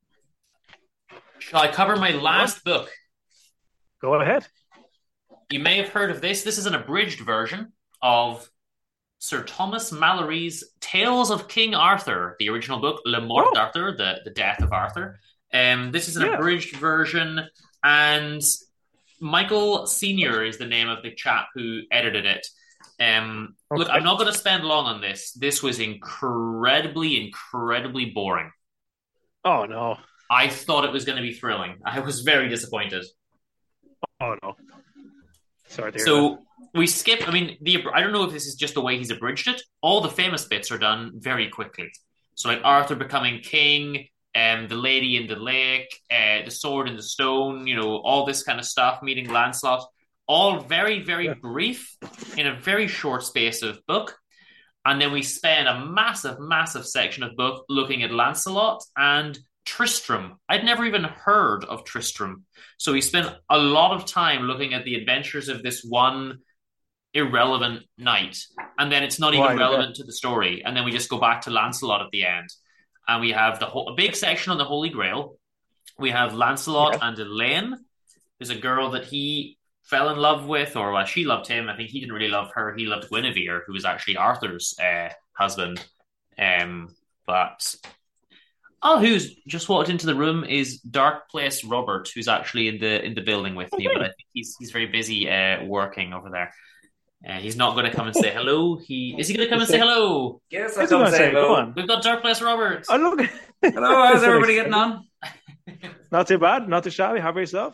Shall I cover my last book? Go ahead. You may have heard of this. This is an abridged version of Sir Thomas Malory's Tales of King Arthur, the original book, Le Mort oh. d'Arthur, the, the Death of Arthur. Um, this is an yeah. abridged version, and Michael Senior is the name of the chap who edited it. Um, okay. Look, I'm not going to spend long on this. This was incredibly, incredibly boring. Oh, no. I thought it was going to be thrilling. I was very disappointed. Oh, no. Sorry to hear so that. we skip. I mean, the I don't know if this is just the way he's abridged it. All the famous bits are done very quickly. So like Arthur becoming king, um, the lady in the lake, uh, the sword in the stone. You know, all this kind of stuff. Meeting Lancelot, all very very yeah. brief in a very short space of book. And then we spend a massive massive section of book looking at Lancelot and Tristram. I'd never even heard of Tristram. So we spent a lot of time looking at the adventures of this one irrelevant knight. And then it's not even right, relevant yeah. to the story. And then we just go back to Lancelot at the end. And we have the whole, a big section on the Holy Grail. We have Lancelot yeah. and Elaine. There's a girl that he fell in love with, or well, she loved him. I think he didn't really love her. He loved Guinevere, who was actually Arthur's uh, husband. Um, but... Oh, who's just walked into the room is Dark Place Robert, who's actually in the in the building with me, but I think he's he's very busy uh, working over there. Uh, he's not going to come and say hello. He is he going to come and say hello? Yes, I'll come and say hello. We've got Dark Place Robert. Oh, look. Hello, how's everybody getting on? Not too bad, not too shabby. How about yourself?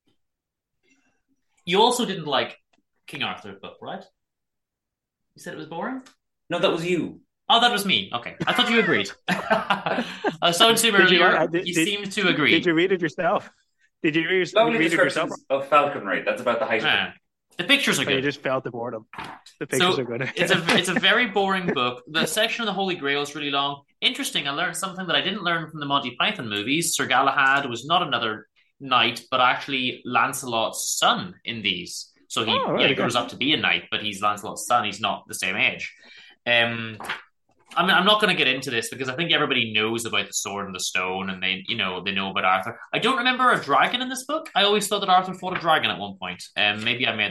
You also didn't like King Arthur book, right? You said it was boring? No, that was you. Oh, that was me. Okay. I thought you agreed. I was so super did you, earlier. did, you did, seemed to agree. Did you read it yourself? Did you read, Lovely read it yourself? of falconry. That's about the height of yeah. The pictures are good. Oh, you just felt the boredom. The pictures so are good. it's a it's a very boring book. The section of the Holy Grail is really long. Interesting. I learned something that I didn't learn from the Monty Python movies. Sir Galahad was not another knight, but actually Lancelot's son in these. So he oh, right, yeah, grows up to be a knight, but he's Lancelot's son. He's not the same age. Um, I mean, I'm not going to get into this because I think everybody knows about the sword and the stone, and they, you know, they know about Arthur. I don't remember a dragon in this book. I always thought that Arthur fought a dragon at one point, and um, maybe I made that hmm. up.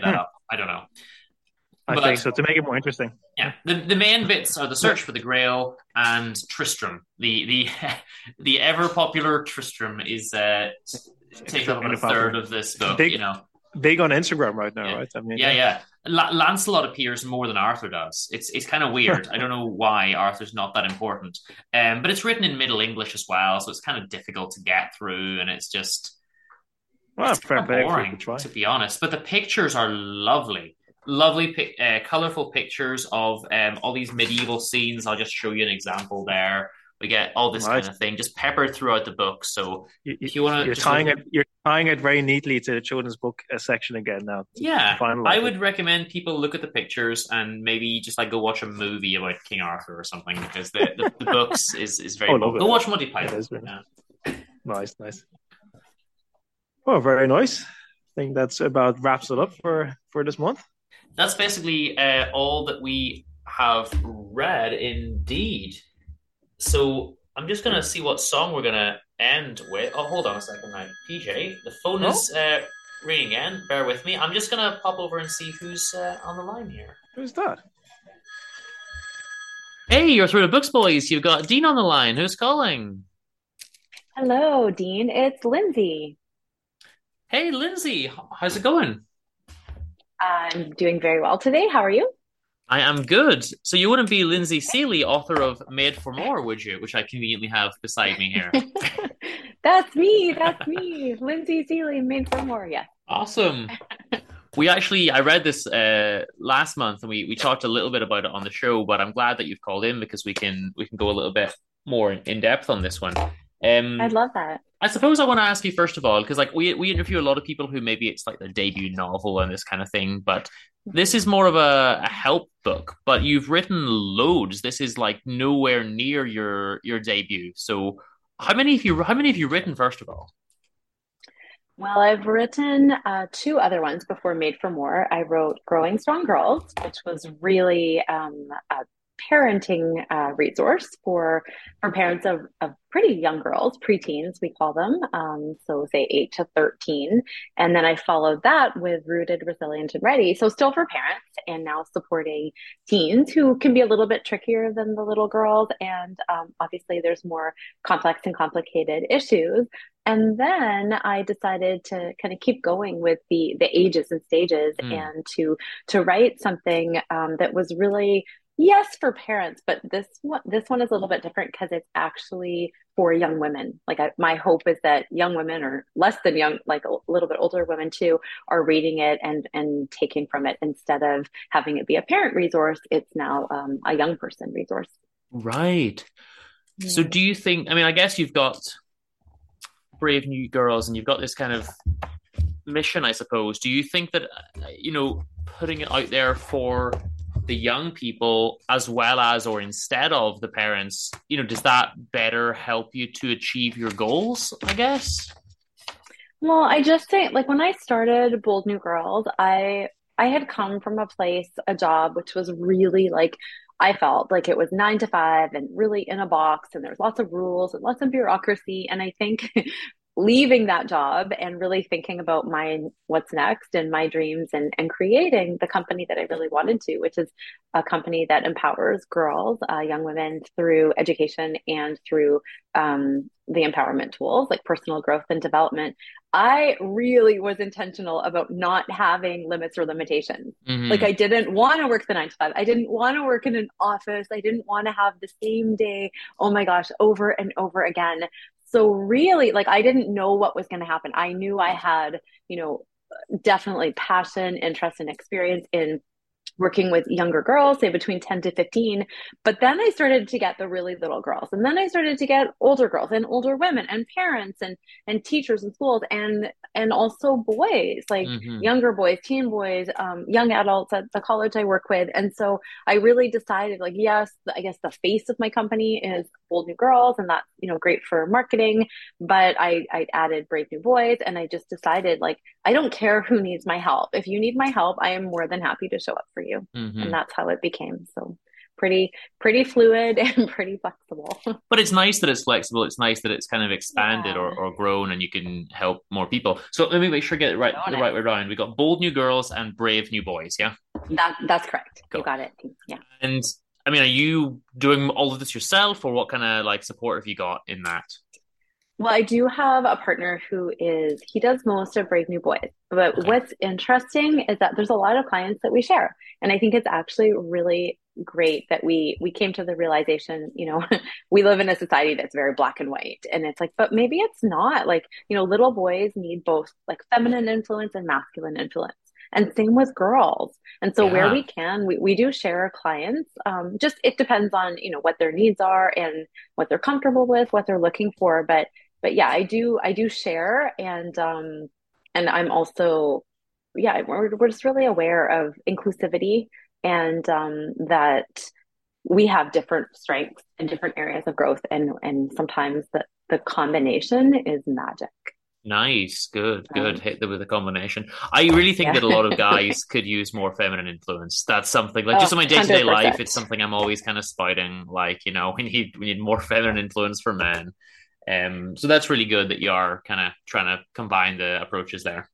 I don't know. I But think so, to make it more interesting. yeah, the the main bits are the search for the Grail and Tristram. The the the ever popular Tristram is uh, takes up about a third of this book. Big, you know, big on Instagram right now, yeah. right? I mean, yeah, yeah. La- Lancelot appears more than Arthur does. It's it's kind of weird. I don't know why Arthur's not that important. Um, but it's written in Middle English as well, so it's kind of difficult to get through, and it's just well, it's fair kind of play boring, to try. to be honest. But the pictures are lovely. Lovely, uh, colorful pictures of um, all these medieval scenes. I'll just show you an example there. We get all this Right. kind of thing just peppered throughout the book. So You, if you want to, you're tying it, you're tying it very neatly to the children's book uh, section again now. Yeah, finalize I it. would recommend people look at the pictures and maybe just like go watch a movie about King Arthur or something, because the, the, the books is is very. Oh, cool. love it. Go watch Monty It Python. is, really. Yeah. Nice, nice. Well, very nice. I think that's about wraps it up for for this month. That's basically uh, all that we have read, indeed. So I'm just gonna see what song we're gonna end with. Oh, hold on a second now, P J. The phone Oh? is uh, ringing again. Bear with me. I'm just gonna pop over and see who's uh, on the line here. Who's that? Hey, you're through to Books Boys. You've got Dean on the line. Who's calling? Hello, Dean. It's Lindsay. Hey, Lindsay. How's it going? I'm doing very well today. How are you? I am good. So you wouldn't be Lindsay Seeley, author of Made for More, would you? Which I conveniently have beside me here. That's me. That's me. Lindsay Seeley, Made for More. Yes. Awesome. We actually, I read this uh, last month, and we, we talked a little bit about it on the show. But I'm glad that you've called in, because we can we can go a little bit more in depth on this one. Um, I'd love that. I suppose I want to ask you first of all, because like we we interview a lot of people who maybe it's like their debut novel and this kind of thing, but this is more of a, a help book. But you've written loads. This is like nowhere near your your debut. So how many have you how many have you written first of all? Well, I've written uh, two other ones before Made for More. I wrote Growing Strong Girls, which was really um, a parenting uh, resource for for parents of, of pretty young girls, preteens, we call them. Um, so say eight to thirteen. And then I followed that with Rooted, Resilient, and Ready. So still for parents, and now supporting teens who can be a little bit trickier than the little girls. And um, obviously there's more complex and complicated issues. And then I decided to kind of keep going with the the ages and stages, Mm. and to to write something um, that was really, yes, for parents, but this one this one is a little bit different because it's actually for young women. Like I, my hope is that young women, or less than young, like a little bit older women too, are reading it and and taking from it, instead of having it be a parent resource. It's now um, a young person resource. Right. So do you think, I mean, I guess you've got Brave New Girls and you've got this kind of mission, I suppose. Do you think that, uh, you know, putting it out there for the young people as well as or instead of the parents, you know, does that better help you to achieve your goals, I guess? Well, I just think, like, when I started Bold New Girls, I I had come from a place, a job, which was really like, I felt like it was nine to five and really in a box, and there's lots of rules and lots of bureaucracy. And I think leaving that job and really thinking about my what's next and my dreams, and and creating the company that I really wanted to, which is a company that empowers girls, uh, young women, through education and through um, the empowerment tools like personal growth and development. I really was intentional about not having limits or limitations. Mhm. Like I didn't want to work the nine to five. I didn't want to work in an office. I didn't want to have the same day, oh my gosh, over and over again. So really, like, I didn't know what was going to happen. I knew I had, you know, definitely passion, interest, and experience in working with younger girls, say between ten to fifteen. But then I started to get the really little girls. And then I started to get older girls and older women and parents and, and teachers in schools, and, and also boys, like Mhm. younger boys, teen boys, um, young adults at the college I work with. And so I really decided, like, yes, I guess the face of my company is Bold New Girls, and that's, you know, great for marketing. But I, I added Brave New Boys, and I just decided, like, I don't care who needs my help. If you need my help, I am more than happy to show up for you. Mhm. And that's how it became. So pretty, pretty fluid and pretty flexible. But it's nice that it's flexible. It's nice that it's kind of expanded Yeah. or, or grown and you can help more people. So let me make sure I get it right Own the it. right way around. We got Bold New Girls and Brave New Boys, yeah? That that's correct. Cool. You got it. Yeah. And I mean, are you doing all of this yourself, or what kind of like support have you got in that? Well, I do have a partner who is, he does most of Brave New Boys. But Okay. what's interesting is that there's a lot of clients that we share. And I think it's actually really great that we we came to the realization, you know, we live in a society that's very black and white. And it's like, but maybe it's not. Like, you know, little boys need both like feminine influence and masculine influence. And same with girls. And so where Yeah. we can, we, we do share clients. Um, just it depends on, you know, what their needs are and what they're comfortable with, what they're looking for. But but yeah, I do I do share, and um and I'm also, yeah, we're we're just really aware of inclusivity, and um that we have different strengths and different areas of growth, and and sometimes the the combination is magic. Nice, good, good. Right. Hit them with a combination. I really think Yeah. that a lot of guys could use more feminine influence. That's something like just Oh, in my day-to-day life, one hundred percent. it's something I'm always kind of spouting. Like, you know, we need we need more feminine influence for men. Um, so that's really good that you are kind of trying to combine the approaches there.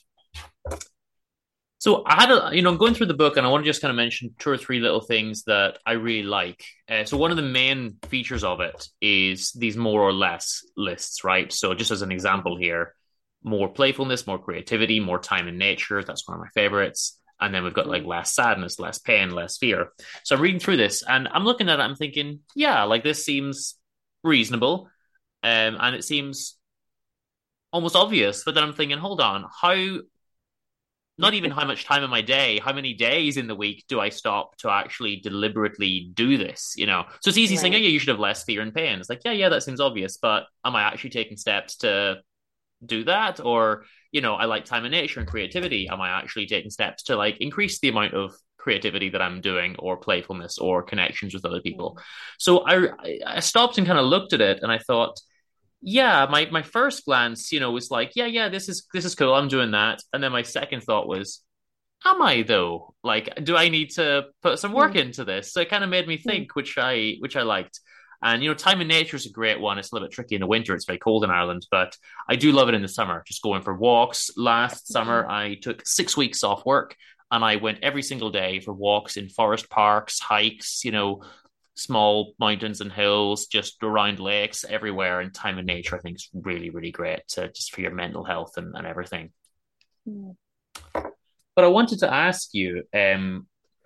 So I had a, you know, going through the book, and I want to just kind of mention two or three little things that I really like. Uh, so one of the main features of it is these more or less lists, right? So just as an example here, more playfulness, more creativity, more time in nature. That's one of my favorites. And then we've got like less sadness, less pain, less fear. So I'm reading through this and I'm looking at it, I'm thinking, yeah, like this seems reasonable. Um, and it seems almost obvious. But then I'm thinking, hold on, how, not even how much time in my day, how many days in the week do I stop to actually deliberately do this? You know, so it's easy saying, oh, Right. yeah, you should have less fear and pain. It's like, yeah, yeah, that seems obvious. But am I actually taking steps to do that? Or, you know, I like time in nature and creativity. Am I actually taking steps to like increase the amount of creativity that I'm doing, or playfulness, or connections with other people? So I I stopped and kind of looked at it, and I thought, yeah, my my first glance, you know, was like, yeah, yeah, this is this is cool. I'm doing that. And then my second thought was, am I though? Like, do I need to put some work Mm. into this? So it kind of made me Mm. think, which I which I liked. And you know, time in nature is a great one. It's a little bit tricky in the winter. It's very cold in Ireland, but I do love it in the summer. Just going for walks. Last summer, I took six weeks off work, and I went every single day for walks in forest parks, hikes. You know, small mountains and hills, just around lakes, everywhere. And time in nature, I think, is really, really great to, just for your mental health and, and everything. Mm. But I wanted to ask you, um,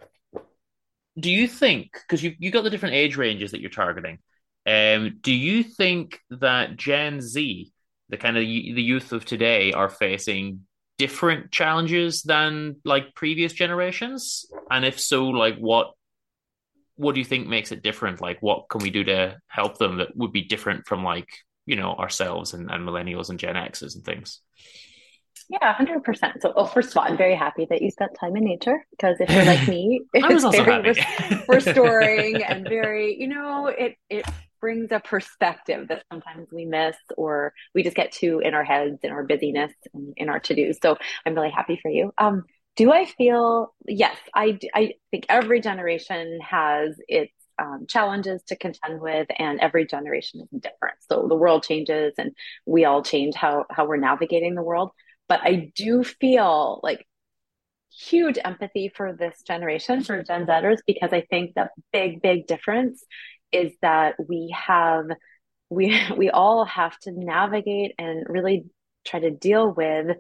do you think, because you you got the different age ranges that you're targeting, um, do you think that Gen Z, the kind of y- the youth of today, are facing different challenges than like previous generations? And if so, like what what do you think makes it different? Like what can we do to help them that would be different from like, you know, ourselves and, and millennials and Gen X's and things? Yeah, one hundred percent. So, well, first of all, I'm very happy that you spent time in nature, because if you're like me, I was it's also very happy. res- restoring and very, you know, it it brings a perspective that sometimes we miss, or we just get too in our heads, in our busyness, and in our to-dos. So I'm really happy for you. Um, do I feel, yes, I, d- I think every generation has its um, challenges to contend with, and every generation is different. So the world changes, and we all change how how we're navigating the world. But I do feel like huge empathy for this generation, for Gen Zers, because I think the big, big difference is that we have, we we all have to navigate and really try to deal with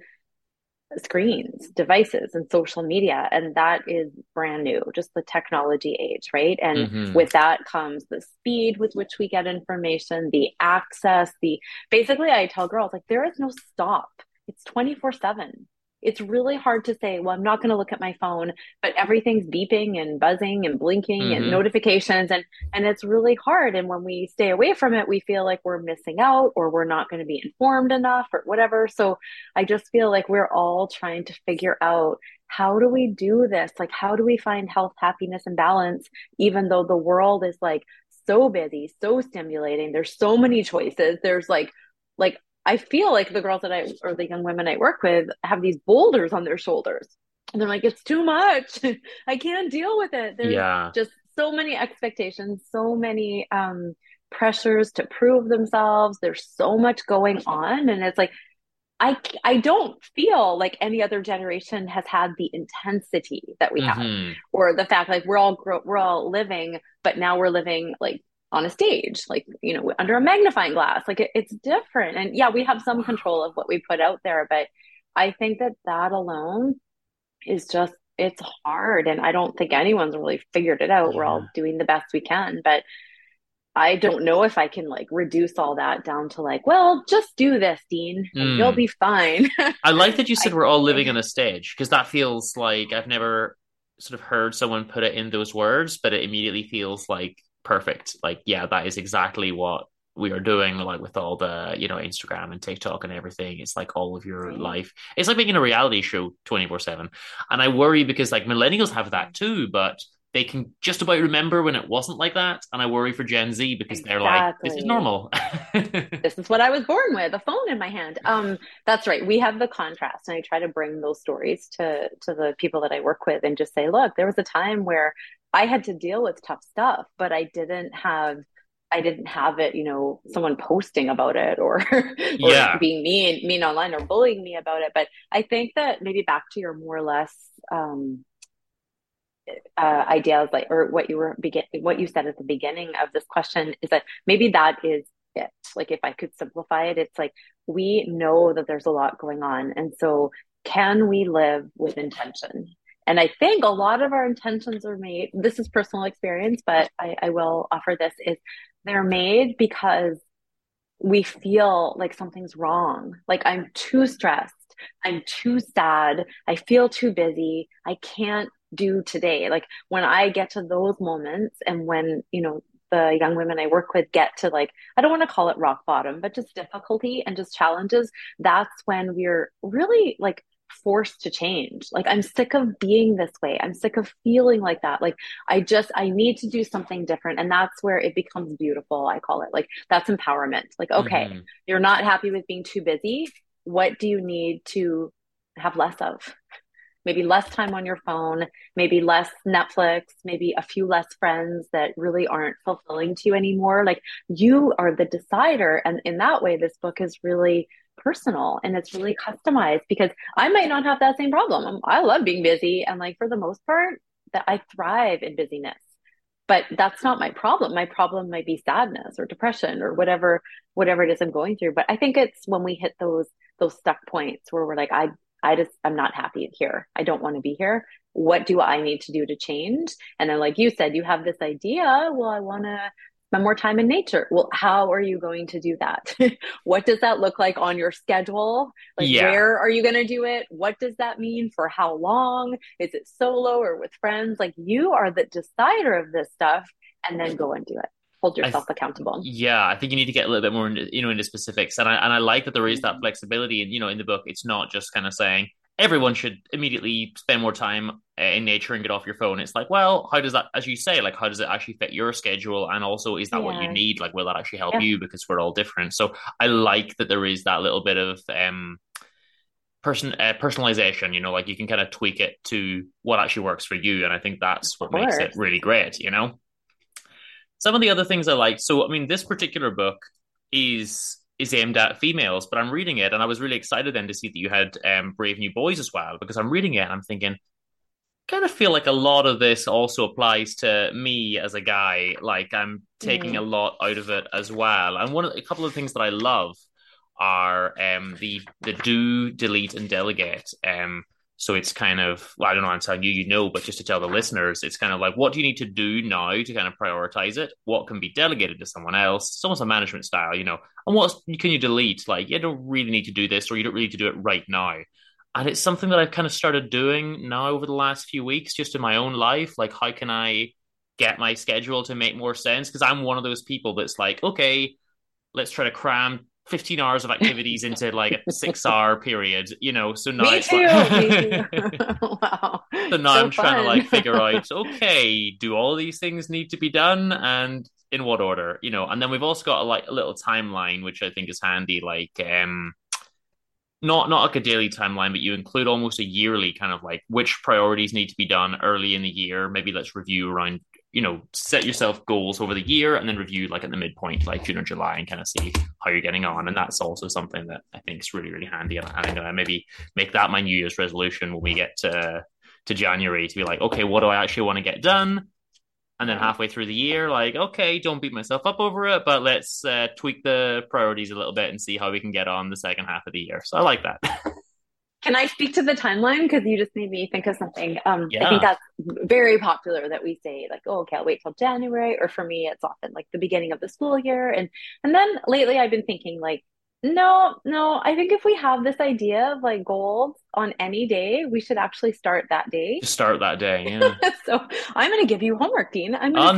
screens, devices, and social media. And that is brand new, just the technology age, right? And hmm with that comes the speed with which we get information, the access, the basically, I tell girls, like, there is no stop. It's twenty-four seven. It's really hard to say, well, I'm not going to look at my phone, but everything's beeping and buzzing and blinking and hmm notifications. And, and it's really hard. And when we stay away from it, we feel like we're missing out, or we're not going to be informed enough, or whatever. So I just feel like we're all trying to figure out, how do we do this? Like, how do we find health, happiness, and balance, even though the world is like so busy, so stimulating. There's so many choices. There's like, like, I feel like the girls that I, or the young women I work with, have these boulders on their shoulders. And they're like, it's too much. I can't deal with it. There's Yeah. just so many expectations, so many um, pressures to prove themselves. There's so much going on. And it's like, I, I don't feel like any other generation has had the intensity that we have, Mm-hmm. or the fact like we're all we're all living, but now we're living like on a stage, like, you know, under a magnifying glass. Like it, it's different. And yeah, we have some control of what we put out there, but I think that that alone is just, it's hard. And I don't think anyone's really figured it out. We're Yeah. all doing the best we can, but I don't know if I can like reduce all that down to like, well, just do this, Dean, and Mm. you'll be fine. I like that you said I, we're all living on a stage, because that feels like I've never sort of heard someone put it in those words, but it immediately feels like perfect. Like, yeah, that is exactly what we are doing, like with all the, you know, Instagram and TikTok and everything. It's like all of your Right. life. It's like making a reality show twenty-four seven. And I worry because like millennials have that too, but they can just about remember when it wasn't like that. And I worry for Gen Z because they're like, this is Exactly. normal. This is what I was born with, a phone in my hand. Um, that's right. We have the contrast, and I try to bring those stories to to the people that I work with, and just say, look, there was a time where I had to deal with tough stuff, but I didn't have I didn't have it, you know, someone posting about it, or or Yeah. being mean mean online or bullying me about it. But I think that maybe back to your more or less um uh, ideas, like, or what you were begin what you said at the beginning of this question, is that maybe that is it. Like, if I could simplify it, it's like, we know that there's a lot going on, and so can we live with intention? And I think a lot of our intentions are made, this is personal experience, but I, I will offer this, is they're made because we feel like something's wrong. Like, I'm too stressed. I'm too sad. I feel too busy. I can't do today. Like, when I get to those moments, and when, you know, the young women I work with get to, like, I don't want to call it rock bottom, but just difficulty and just challenges, that's when we're really like forced to change. Like, I'm sick of being this way. I'm sick of feeling like that. Like, I just, I need to do something different. And that's where it becomes beautiful. I call it, like, that's empowerment. Like, okay, Mm-hmm. you're not happy with being too busy. What do you need to have less of? Maybe less time on your phone, maybe less Netflix, maybe a few less friends that really aren't fulfilling to you anymore. Like, you are the decider. And in that way, this book is really personal, and it's really customized, because I might not have that same problem. I love being busy. And like, for the most part, that I thrive in busyness. But that's not my problem. My problem might be sadness or depression or whatever, whatever it is I'm going through. But I think it's when we hit those those stuck points where we're like, I I just, I'm not happy here. I don't want to be here. What do I need to do to change? And then, like you said, you have this idea, well, I want to spend more time in nature. Well, how are you going to do that? What does that look like on your schedule? Like, Yeah. where are you going to do it? What does that mean? For how long? Is it solo or with friends? Like, you are the decider of this stuff, and then go and do it. Hold I yourself th- accountable. Yeah, I think you need to get a little bit more into, you know, into specifics, and I and I like that there is that flexibility, and you know, in the book, it's not just kind of saying everyone should immediately spend more time uh, in nature and get off your phone. It's like, well, how does that, as you say, like, how does it actually fit your schedule, and also, is that what you Yeah. need? Like, will that actually help Yeah. you? Because we're all different. So I like that there is that little bit of um person uh, personalization. You know, like, you can kind of tweak it to what actually works for you, and I think that's Of what makes it course. really great. You know. Some of the other things I like. So, I mean, this particular book is is aimed at females, but I'm reading it, and I was really excited then to see that you had um, Brave New Boys as well, because I'm reading it and I'm thinking, kind of feel like a lot of this also applies to me as a guy. Like, I'm taking Mm. a lot out of it as well. And one of a couple of things that I love are um, the the do, delete, and delegate. Um, so it's kind of, well, I don't know, I'm telling you, you know, but just to tell the listeners, it's kind of like, what do you need to do now to kind of prioritize it? What can be delegated to someone else? It's almost a management style, you know. And what can you delete? Like, you don't really need to do this, or you don't really need to do it right now. And it's something that I've kind of started doing now over the last few weeks, just in my own life. Like, how can I get my schedule to make more sense? Because I'm one of those people that's like, okay, let's try to cram fifteen hours of activities into like a six hour period, you know. So now Me it's too. like, Me too. Wow. so now So I'm trying to fun. like figure out, okay, do all these things need to be done, and in what order, you know? And then we've also got a, like a little timeline, which I think is handy, like um not not like a daily timeline, but you include almost a yearly kind of like which priorities need to be done early in the year. Maybe let's review around you know, set yourself goals over the year and then review like at the midpoint, like June or July, and kind of see how you're getting on. And that's also something that I think is really, really handy. And I'm going to maybe make that my New Year's resolution when we get to, to January, to be like, okay, what do I actually want to get done? And then halfway through the year, like, okay, don't beat myself up over it, but let's uh, tweak the priorities a little bit and see how we can get on the second half of the year. So I like that. Can I speak to the timeline? Because you just made me think of something. Um, Yeah. I think that's very popular that we say like, oh, okay, I'll wait till January. Or for me, it's often like the beginning of the school year. And and then lately I've been thinking like, no, no, I think if we have this idea of like goals on any day, we should actually start that day. Just start that day, yeah. So I'm going to give you homework, Dean. I'm Oh, going to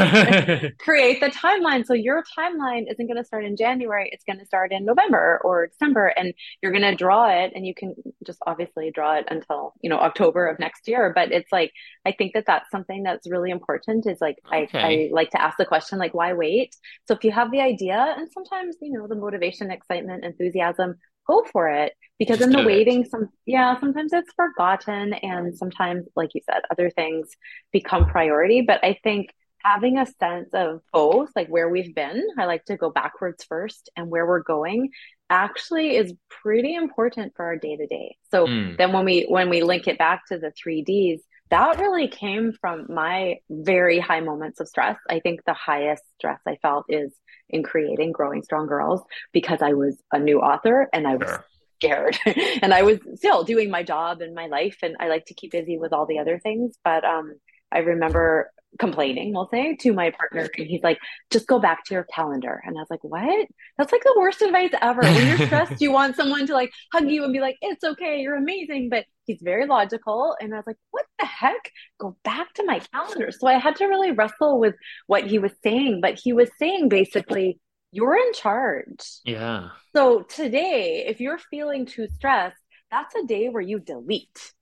no. create the timeline. So your timeline isn't going to start in January. It's going to start in November or December, and you're going to draw it, and you can just obviously draw it until, you know, October of next year. But it's like, I think that that's something that's really important is like, Okay. I, I like to ask the question, like, why wait? So if you have the idea and sometimes, you know, the motivation, excitement, enthusiasm, go for it. Because Just in the do it. waiting, some, yeah, sometimes it's forgotten. And sometimes, like you said, other things become priority. But I think having a sense of both, like where we've been, I like to go backwards first, and where we're going actually is pretty important for our day to day. So Mm. then when we when we link it back to the three Ds, that really came from my very high moments of stress. I think the highest stress I felt is in creating Growing Strong Girls, because I was a new author and I was Sure. scared and I was still doing my job and my life, and I like to keep busy with all the other things. But um, I remember complaining, we'll say, to my partner, and he's like, just go back to your calendar. And I was like, what? That's like the worst advice ever. When you're stressed, you want someone to like hug you and be like, it's okay, you're amazing. But he's very logical. And I was like, what the heck? Go back to my calendar. So I had to really wrestle with what he was saying. But he was saying basically, you're in charge. Yeah. So today, if you're feeling too stressed, that's a day where you delete.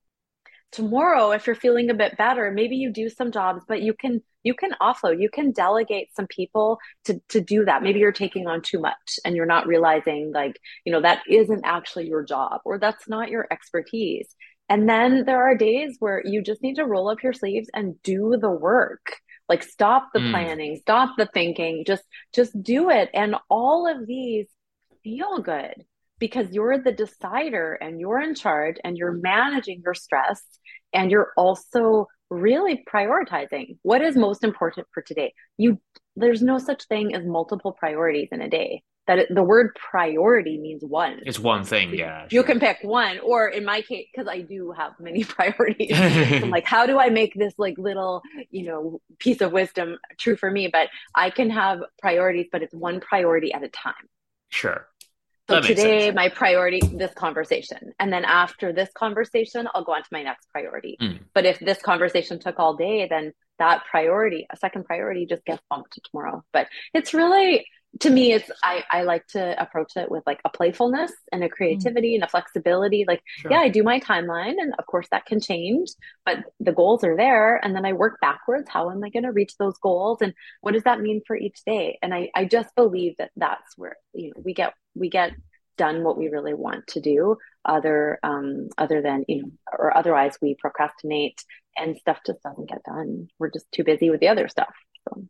Tomorrow, if you're feeling a bit better, maybe you do some jobs, but you can you can offload, you can delegate some people to to do that. Maybe you're taking on too much and you're not realizing, like, you know, that isn't actually your job, or that's not your expertise. And then there are days where you just need to roll up your sleeves and do the work. Like, stop the Mm. planning, stop the thinking, just just do it. And all of these feel good because you're the decider and you're in charge and you're managing your stress, and you're also really prioritizing what is most important for today. You there's no such thing as multiple priorities in a day. That it, the word priority means one. It's one thing, yeah. You sure. can pick one, or in my case, because I do have many priorities. So I'm like, how do I make this like little, you know, piece of wisdom true for me? But I can have priorities, but it's one priority at a time. Sure. So That makes today, sense. my priority, this conversation. And then after this conversation, I'll go on to my next priority. Mm. But if this conversation took all day, then that priority, a second priority, just gets bumped to tomorrow. But it's really, to me, it's, I, I like to approach it with like a playfulness and a creativity and a flexibility. Like, Sure. yeah, I do my timeline, and of course that can change, but the goals are there. And then I work backwards. How am I going to reach those goals? And what does that mean for each day? And I, I just believe that that's where, you know, we get, we get done what we really want to do, other, um, other than, you know, or otherwise we procrastinate and stuff just doesn't get done. We're just too busy with the other stuff. So.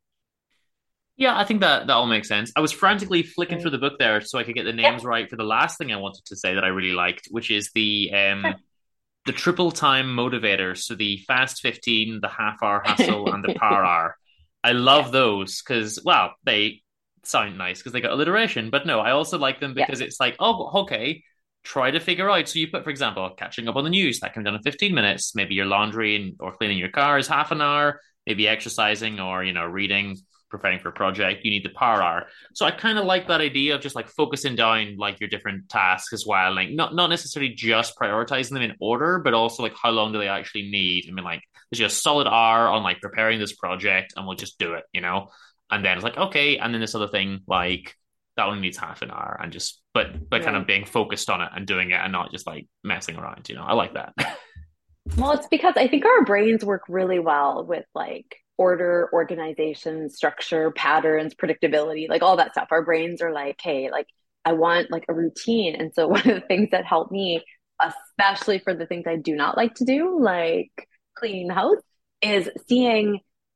Yeah, I think that that all makes sense. I was frantically flicking Right. through the book there so I could get the names right for the last thing I wanted to say that I really liked, which is the um Sure. the triple time motivators. So the fast fifteen, the half hour hustle, and the power hour. I love Yeah. those because, well, they sound nice because they got alliteration, but no, I also like them Yeah. because it's like, oh, okay, try to figure out. So you put, for example, catching up on the news, that can be done in fifteen minutes. Maybe your laundry and, or cleaning your car is half an hour. Maybe exercising or, you know, reading, preparing for a project, you need the power hour. So I kind of like that idea of just like focusing down like your different tasks as well. Like not not necessarily just prioritizing them in order, but also like how long do they actually need? I mean, like there's just a solid hour on like preparing this project and we'll just do it, you know? And then it's like, okay, and then this other thing, like that only needs half an hour, and just but but kind of Right. being focused on it and doing it and not just like messing around, you know. I like that. Well, it's because I think our brains work really well with like order, organization, structure, patterns, predictability, like all that stuff. Our brains are like, hey, like I want like a routine. And so one of the things that helped me, especially for the things I do not like to do, like cleaning the house, is seeing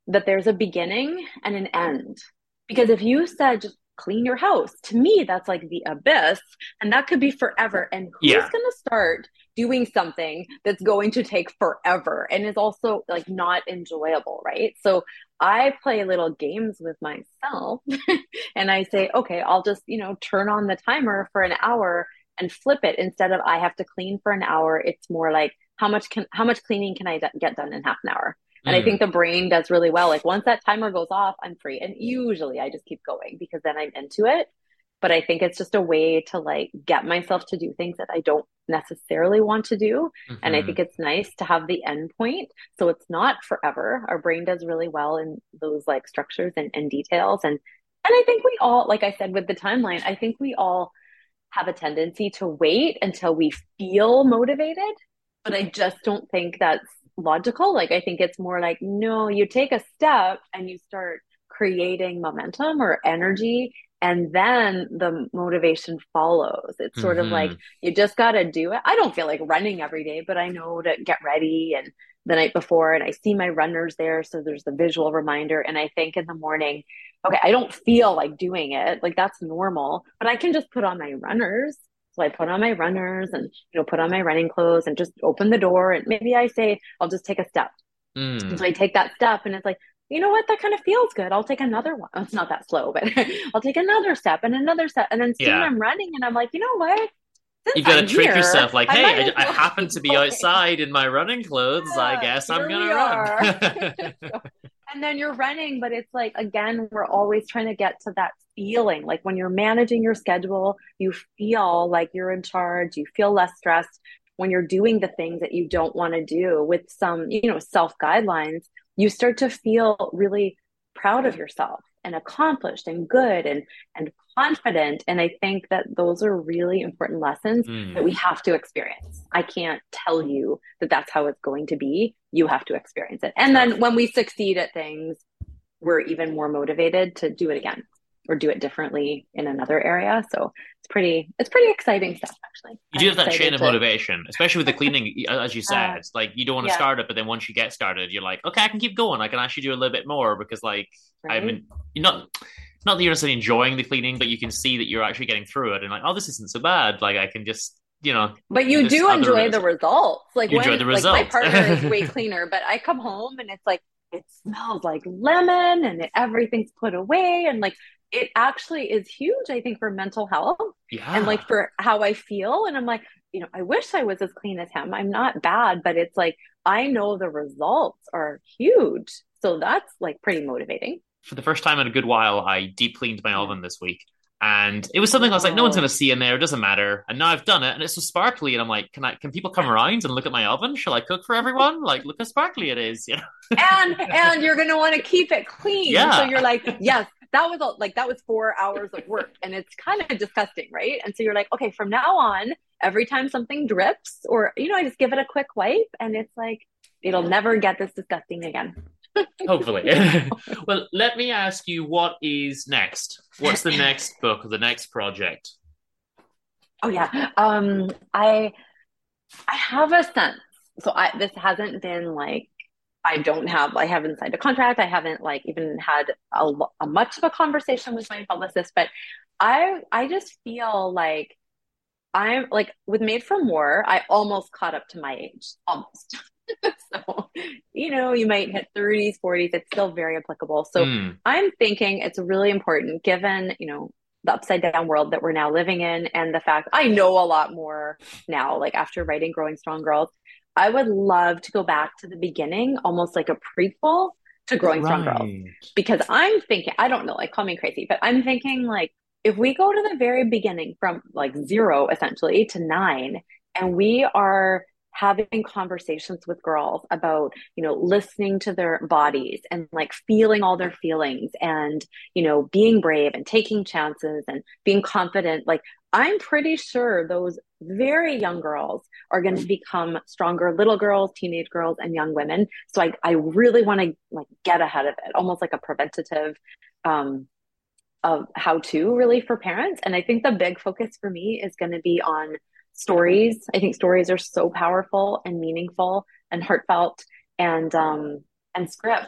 that there's a beginning and an end. Because if you said just clean your house, to me, that's like the abyss, and that could be forever. And who's Yeah. going to start doing something that's going to take forever and is also like not enjoyable, right? So I play little games with myself and I say, okay, I'll just, you know, turn on the timer for an hour and flip it. Instead of I have to clean for an hour, it's more like how much can how much cleaning can I d- get done in half an hour? And I think the brain does really well. Like once that timer goes off, I'm free. And usually I just keep going because then I'm into it. But I think it's just a way to like get myself to do things that I don't necessarily want to do. Mm-hmm. And I think it's nice to have the end point. So it's not forever. Our brain does really well in those like structures and, and details. And and I think we all, like I said with the timeline, I think we all have a tendency to wait until we feel motivated. But I just don't think that's logical. Like I think it's more like, no, you take a step and you start creating momentum or energy, and then the motivation follows. It's sort Mm-hmm. of like you just got to do it. I don't feel like running every day, but I know to get ready and the night before, and I see my runners there, so there's the visual reminder. And I think in the morning, okay, I don't feel like doing it, like that's normal, but I can just put on my runners. So I put on my runners and, you know, put on my running clothes and just open the door. And maybe I say, I'll just take a step. Mm. And so I take that step and it's like, you know what? That kind of feels good. I'll take another one. It's not that slow, but I'll take another step and another step. And then soon Yeah. I'm running and I'm like, you know what? Since You got to I'm trick here, yourself like, I hey, might I, as I well happen to be keep going. outside in my running clothes. I Yeah, guess I'm here going we to are. run. So- and then you're running, but it's like, again, we're always trying to get to that feeling. Like when you're managing your schedule, you feel like you're in charge, you feel less stressed when you're doing the things that you don't want to do with some, you know, self guidelines. You start to feel really proud of yourself and accomplished and good and and confident. And I think that those are really important lessons Mm. that we have to experience. I can't tell you that that's how it's going to be. You have to experience it. And then when we succeed at things, we're even more motivated to do it again or do it differently in another area. So it's pretty, it's pretty exciting stuff, actually. You do I'm have that chain excited of to- motivation, especially with the cleaning, as you said. Uh, like you don't want to yeah. start it, but then once you get started, you're like, okay, I can keep going. I can actually do a little bit more because, like, Right? I mean, you're not not that you're necessarily enjoying the cleaning, but you can see that you're actually getting through it, and like, oh, this isn't so bad. Like I can just, you know. But you this do other enjoy res- the results. Like You when enjoy the like my results. partner is way cleaner, but I come home and it's like it smells like lemon and it, everything's put away, and like it actually is huge, I think, for mental health Yeah. and like for how I feel. And I'm like, you know, I wish I was as clean as him. I'm not bad, but it's like I know the results are huge. So that's like pretty motivating. For the first time in a good while, I deep cleaned my oven this week. And it was something I was like, no one's Wow. going to see in there. It doesn't matter. And now I've done it, and it's so sparkly. And I'm like, can I? Can people come around and look at my oven? Shall I cook for everyone? Like, look how sparkly it is. You know? and and you're gonna want to keep it clean. Yeah. So you're like, yes, that was a, like that was four hours of work, and it's kind of disgusting, right? And so you're like, okay, from now on, every time something drips, or you know, I just give it a quick wipe, and it's like it'll never get this disgusting again. Hopefully. Well, let me ask you, what is next? What's the next book or the next project? Oh yeah, um, I I have a sense. So I this hasn't been like I don't have I haven't signed a contract. I haven't like even had a, a much of a conversation with my publicist, but I I just feel like I'm like with Made for More, I almost caught up to my age, almost. So, you know, you might hit thirties, forties, it's still very applicable. So Mm. I'm thinking it's really important given, you know, the upside down world that we're now living in and the fact I know a lot more now, like after writing Growing Strong Girls. I would love to go back to the beginning, almost like a prequel to Growing Strong Girls. Right. Because I'm thinking, I don't know, like call me crazy, but I'm thinking like if we go to the very beginning from like zero essentially to nine, and we are having conversations with girls about, you know, listening to their bodies and like feeling all their feelings and, you know, being brave and taking chances and being confident, like I'm pretty sure those very young girls are going to become stronger little girls, teenage girls, and young women. So I, I really want to like get ahead of it, almost like a preventative um, of how to really for parents. And I think the big focus for me is going to be on stories. I think stories are so powerful and meaningful and heartfelt and um, and scripts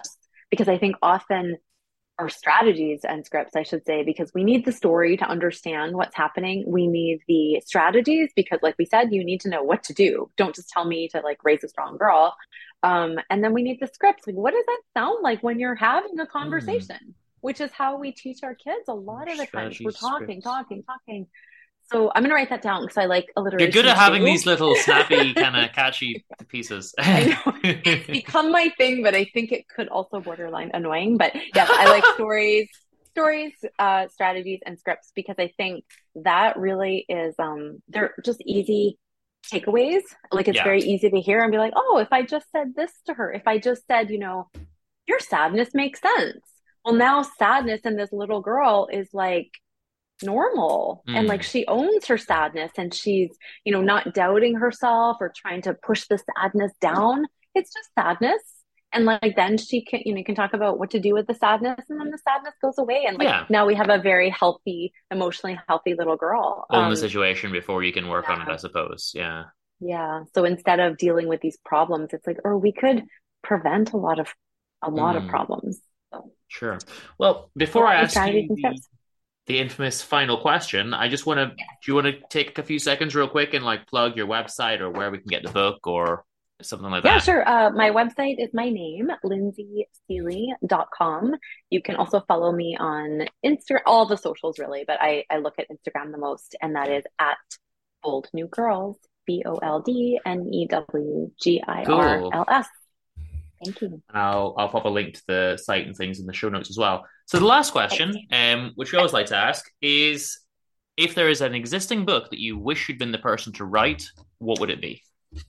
because I think often or strategies and scripts, I should say, because we need the story to understand what's happening. We need the strategies because, like we said, you need to know what to do. Don't just tell me to like raise a strong girl. Um, and then we need the scripts. Like, what does that sound like when you're having a conversation? Mm. Which is how we teach our kids a lot of the times. We're talking, scripts. talking, talking. So I'm going to write that down because I like alliteration. You're good at too. having these little snappy, kind of catchy pieces. I know. It's become my thing, but I think it could also borderline annoying. But yes, I like stories, stories, uh, strategies, and scripts because I think that really is, um, they're just easy takeaways. Like it's yeah. very easy to hear and be like, oh, if I just said this to her, if I just said, you know, your sadness makes sense. Well, now sadness in this little girl is like, normal mm. and like she owns her sadness and she's, you know, not doubting herself or trying to push the sadness down. It's just sadness, and like then she can, you know, can talk about what to do with the sadness, and then the sadness goes away, and like yeah. now we have a very healthy, emotionally healthy little girl. Own um, the situation before you can work yeah. on it, I suppose. Yeah yeah so instead of dealing with these problems, it's like, or we could prevent a lot of a lot mm. of problems. So. Sure. Well, before well, I ask you the, the infamous final question, I just want to, do you want to take a few seconds real quick and like plug your website or where we can get the book or something like that? Yeah, sure. Uh, my website is my name, lindsay seely dot com. You can also follow me on Instagram, all the socials really, but I, I look at Instagram the most, and that is at Bold New Girls, B O L D N E W G I R L S. Cool. Thank you. I'll I'll pop a link to the site and things in the show notes as well. So the last question, um, which we always like to ask, is if there is an existing book that you wish you'd been the person to write, what would it be?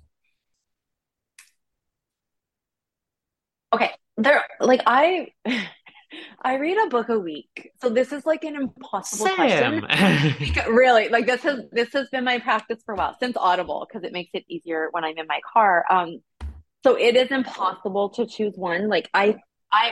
Okay, there. Like I, I read a book a week, so this is like an impossible Sam. question. Because, really, like this has this has been my practice for a while since Audible, because it makes it easier when I'm in my car. Um. So it is impossible to choose one. Like I, I,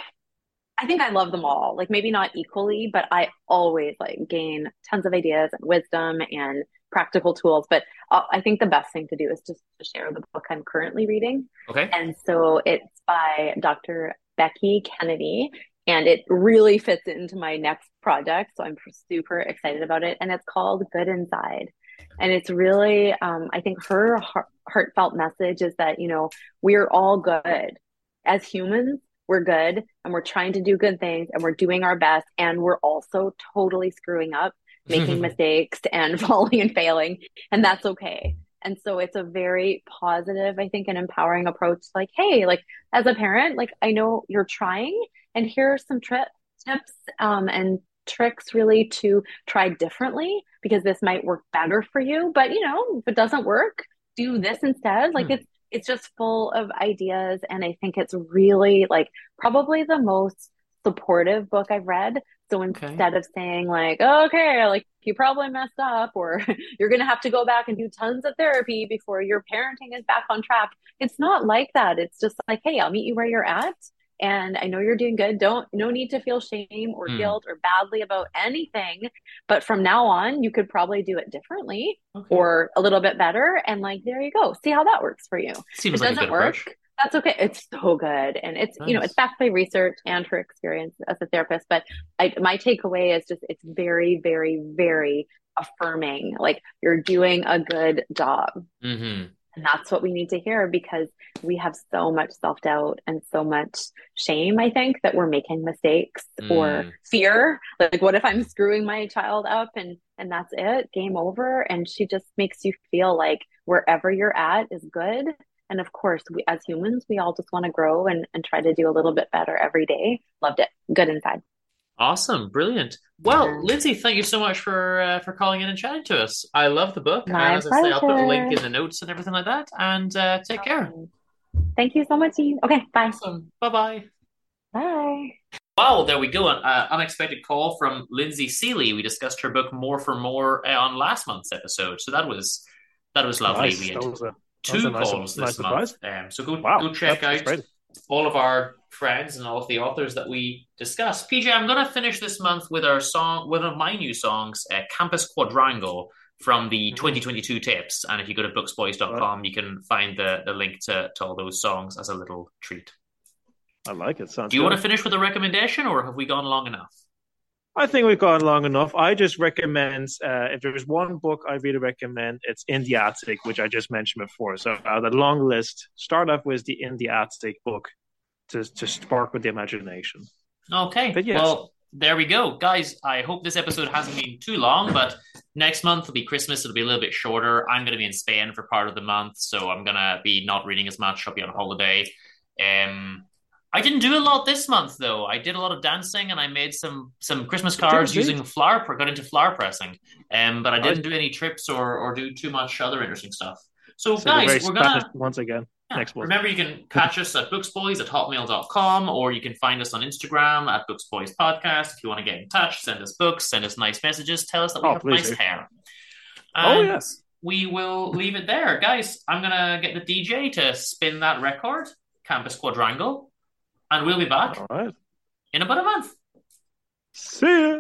I think I love them all. Like maybe not equally, but I always like gain tons of ideas and wisdom and practical tools. But uh, I think the best thing to do is just to share the book I'm currently reading. Okay. And so it's by Doctor Becky Kennedy, and it really fits into my next project. So I'm super excited about it. And it's called Good Inside. And it's really, um, I think her heart, heartfelt message is that, you know, we're all good. As humans, we're good, and we're trying to do good things, and we're doing our best. And we're also totally screwing up, making mistakes and falling and failing. And that's okay. And so it's a very positive, I think, and empowering approach. Like, hey, like as a parent, like I know you're trying, and here are some tri- tips um, and tricks really to try differently, because this might work better for you. But you know, if it doesn't work, do this instead. Like hmm. it's it's just full of ideas, and I think it's really like probably the most supportive book I've read. So instead okay. of saying like, oh, okay, like you probably messed up, or you're gonna have to go back and do tons of therapy before your parenting is back on track, it's not like that. It's just like, hey, I'll meet you where you're at. And I know you're doing good. Don't, no need to feel shame or mm. guilt or badly about anything. But from now on, you could probably do it differently okay. or a little bit better. And like, there you go. See how that works for you. Seems if it like doesn't a good work, approach. That's okay. It's so good. And it's, nice. You know, it's backed by research and her experience as a therapist. But I, my takeaway is just, it's very, very, very affirming. Like you're doing a good job. Mm-hmm. And that's what we need to hear, because we have so much self-doubt and so much shame, I think, that we're making mistakes mm. or fear. Like, what if I'm screwing my child up and, and that's it, game over? And she just makes you feel like wherever you're at is good. And of course, we, as humans, we all just want to grow and, and try to do a little bit better every day. Loved it. Good Inside. Awesome. Brilliant. Well, yeah. Lindsay, thank you so much for uh, for calling in and chatting to us. I love the book. My and as pleasure. I say, I'll put a link in the notes and everything like that. And uh, take okay. care. Thank you so much, Ian. Okay, bye. Awesome. Bye-bye. Bye. Wow, there we go. An uh, unexpected call from Lindsay Seely. We discussed her book More for More uh, on last month's episode. So that was that was lovely. Nice. We had that was a, two nice, calls nice this month. Um, so go, wow. go check That's out all of our friends and all of the authors that we discussed. P J, I'm going to finish this month with our song, one of my new songs, uh, Campus Quadrangle from the mm-hmm. twenty twenty-two tapes. And if you go to books boys dot com, right. you can find the, the link to, to all those songs as a little treat. I like it. Sounds Do you good. want to finish with a recommendation, or have we gone long enough? I think we've gone long enough. I just recommend, uh, if there's one book I really recommend, it's In the Attic, which I just mentioned before. So out of the long list, start off with the In the Attic book to, to spark with the imagination. Okay. But yes. Well, there we go. Guys, I hope this episode hasn't been too long, but next month will be Christmas. It'll be a little bit shorter. I'm going to be in Spain for part of the month, so I'm going to be not reading as much. I'll be on holiday. Um, I didn't do a lot this month, though. I did a lot of dancing, and I made some some Christmas cards using flower. Got into flower pressing, um, but I didn't do any trips or or do too much other interesting stuff. So, so guys, we're gonna Spanish once again. yeah, next month. Remember, you can catch us at booksboys at hotmail dot com, or you can find us on Instagram at booksboys podcast. If you want to get in touch, send us books, send us nice messages, tell us that we Oh, have please nice do. hair. Oh, And yes. we will leave it there, guys. I'm gonna get the D J to spin that record, Campus Quadrangle. And we'll be back All right. in about a month. See ya.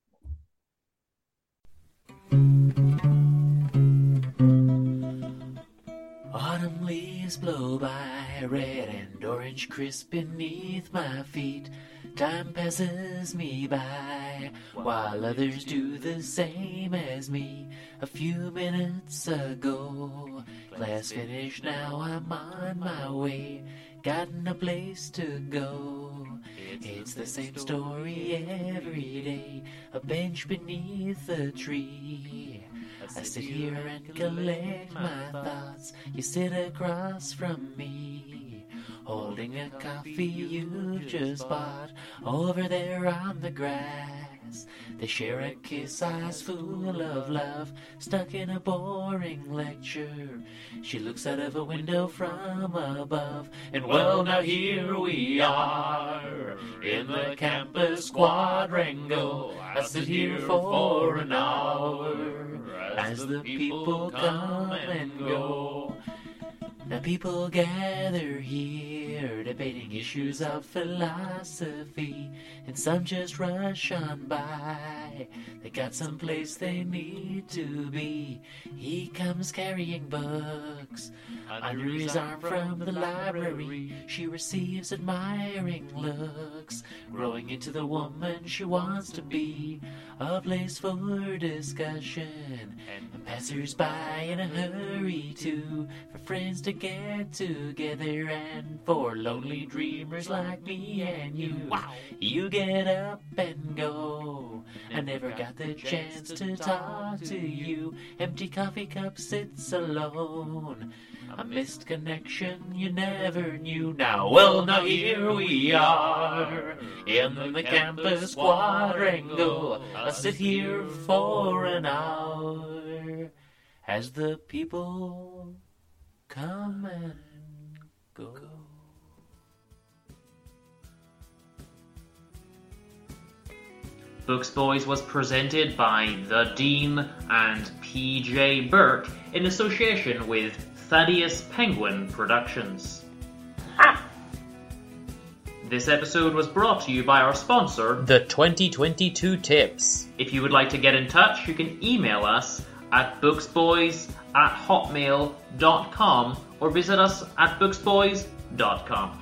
Autumn leaves blow by, red and orange crisp beneath my feet. Time passes me by, while others do the same as me. A few minutes ago, class finished, now I'm on my way. Got no place to go. It's the same story every day. A bench beneath a tree. I sit here and collect my thoughts. You sit across from me, holding a coffee you just bought over there on the grass. They share a kiss, eyes full of love, stuck in a boring lecture. She looks out of a window from above, and well, now here we are in the campus quadrangle. I sit here for an hour as the people come and go. Now people gather here, debating issues of philosophy, and some just rush on by. They got some place they need to be. He comes carrying books under his arm from the library. She receives admiring looks, growing into the woman she wants to be. A place for discussion, and passers-by in a hurry too, for friends to get together, and for lonely dreamers like me and you. Wow. You get up and go. I never got the chance to talk to you. Empty coffee cup sits alone. A missed connection you never knew. Now, well, now here we are in the campus quadrangle. I sit here for an hour as the people come and go. Books Boys was presented by The Dean and P J Burke in association with Thaddeus Penguin Productions. Ah. This episode was brought to you by our sponsor, The twenty twenty-two Tips. If you would like to get in touch, you can email us at booksboys at hotmail dot com or visit us at booksboys dot com.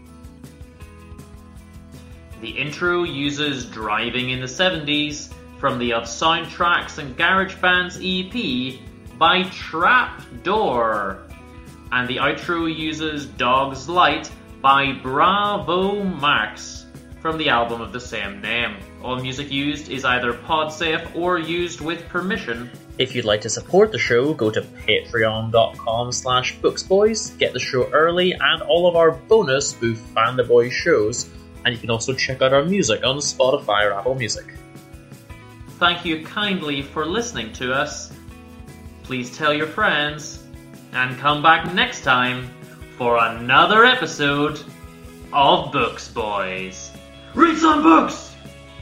The intro uses Driving in the seventies from the Of Soundtracks and Garage Bands E P by Trapdoor. And the outro uses Dog's Light by Bravo Max from the album of the same name. All music used is either PodSafe or used with permission. If you'd like to support the show, go to patreon dot com slash booksboys, get the show early and all of our bonus Spoof Fan the Boys shows, and you can also check out our music on Spotify or Apple Music. Thank you kindly for listening to us. Please tell your friends, and come back next time for another episode of Books Boys. Read some books!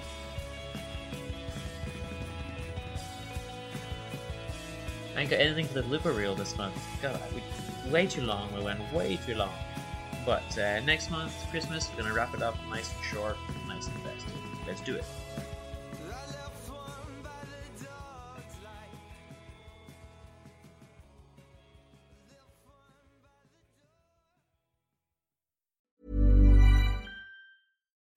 I ain't got anything for the blooper reel this month. God, we, way too long. We went way too long. But uh, next month, Christmas, we're going to wrap it up nice and short, nice and festive. Let's do it.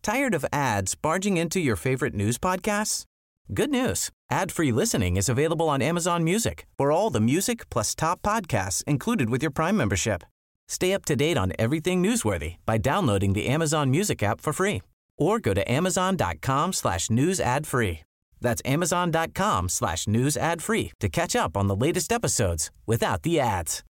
Tired of ads barging into your favorite news podcasts? Good news. Ad-free listening is available on Amazon Music for all the music plus top podcasts included with your Prime membership. Stay up to date on everything newsworthy by downloading the Amazon Music app for free or go to amazon.com slash news ad free. That's amazon.com slash news ad free to catch up on the latest episodes without the ads.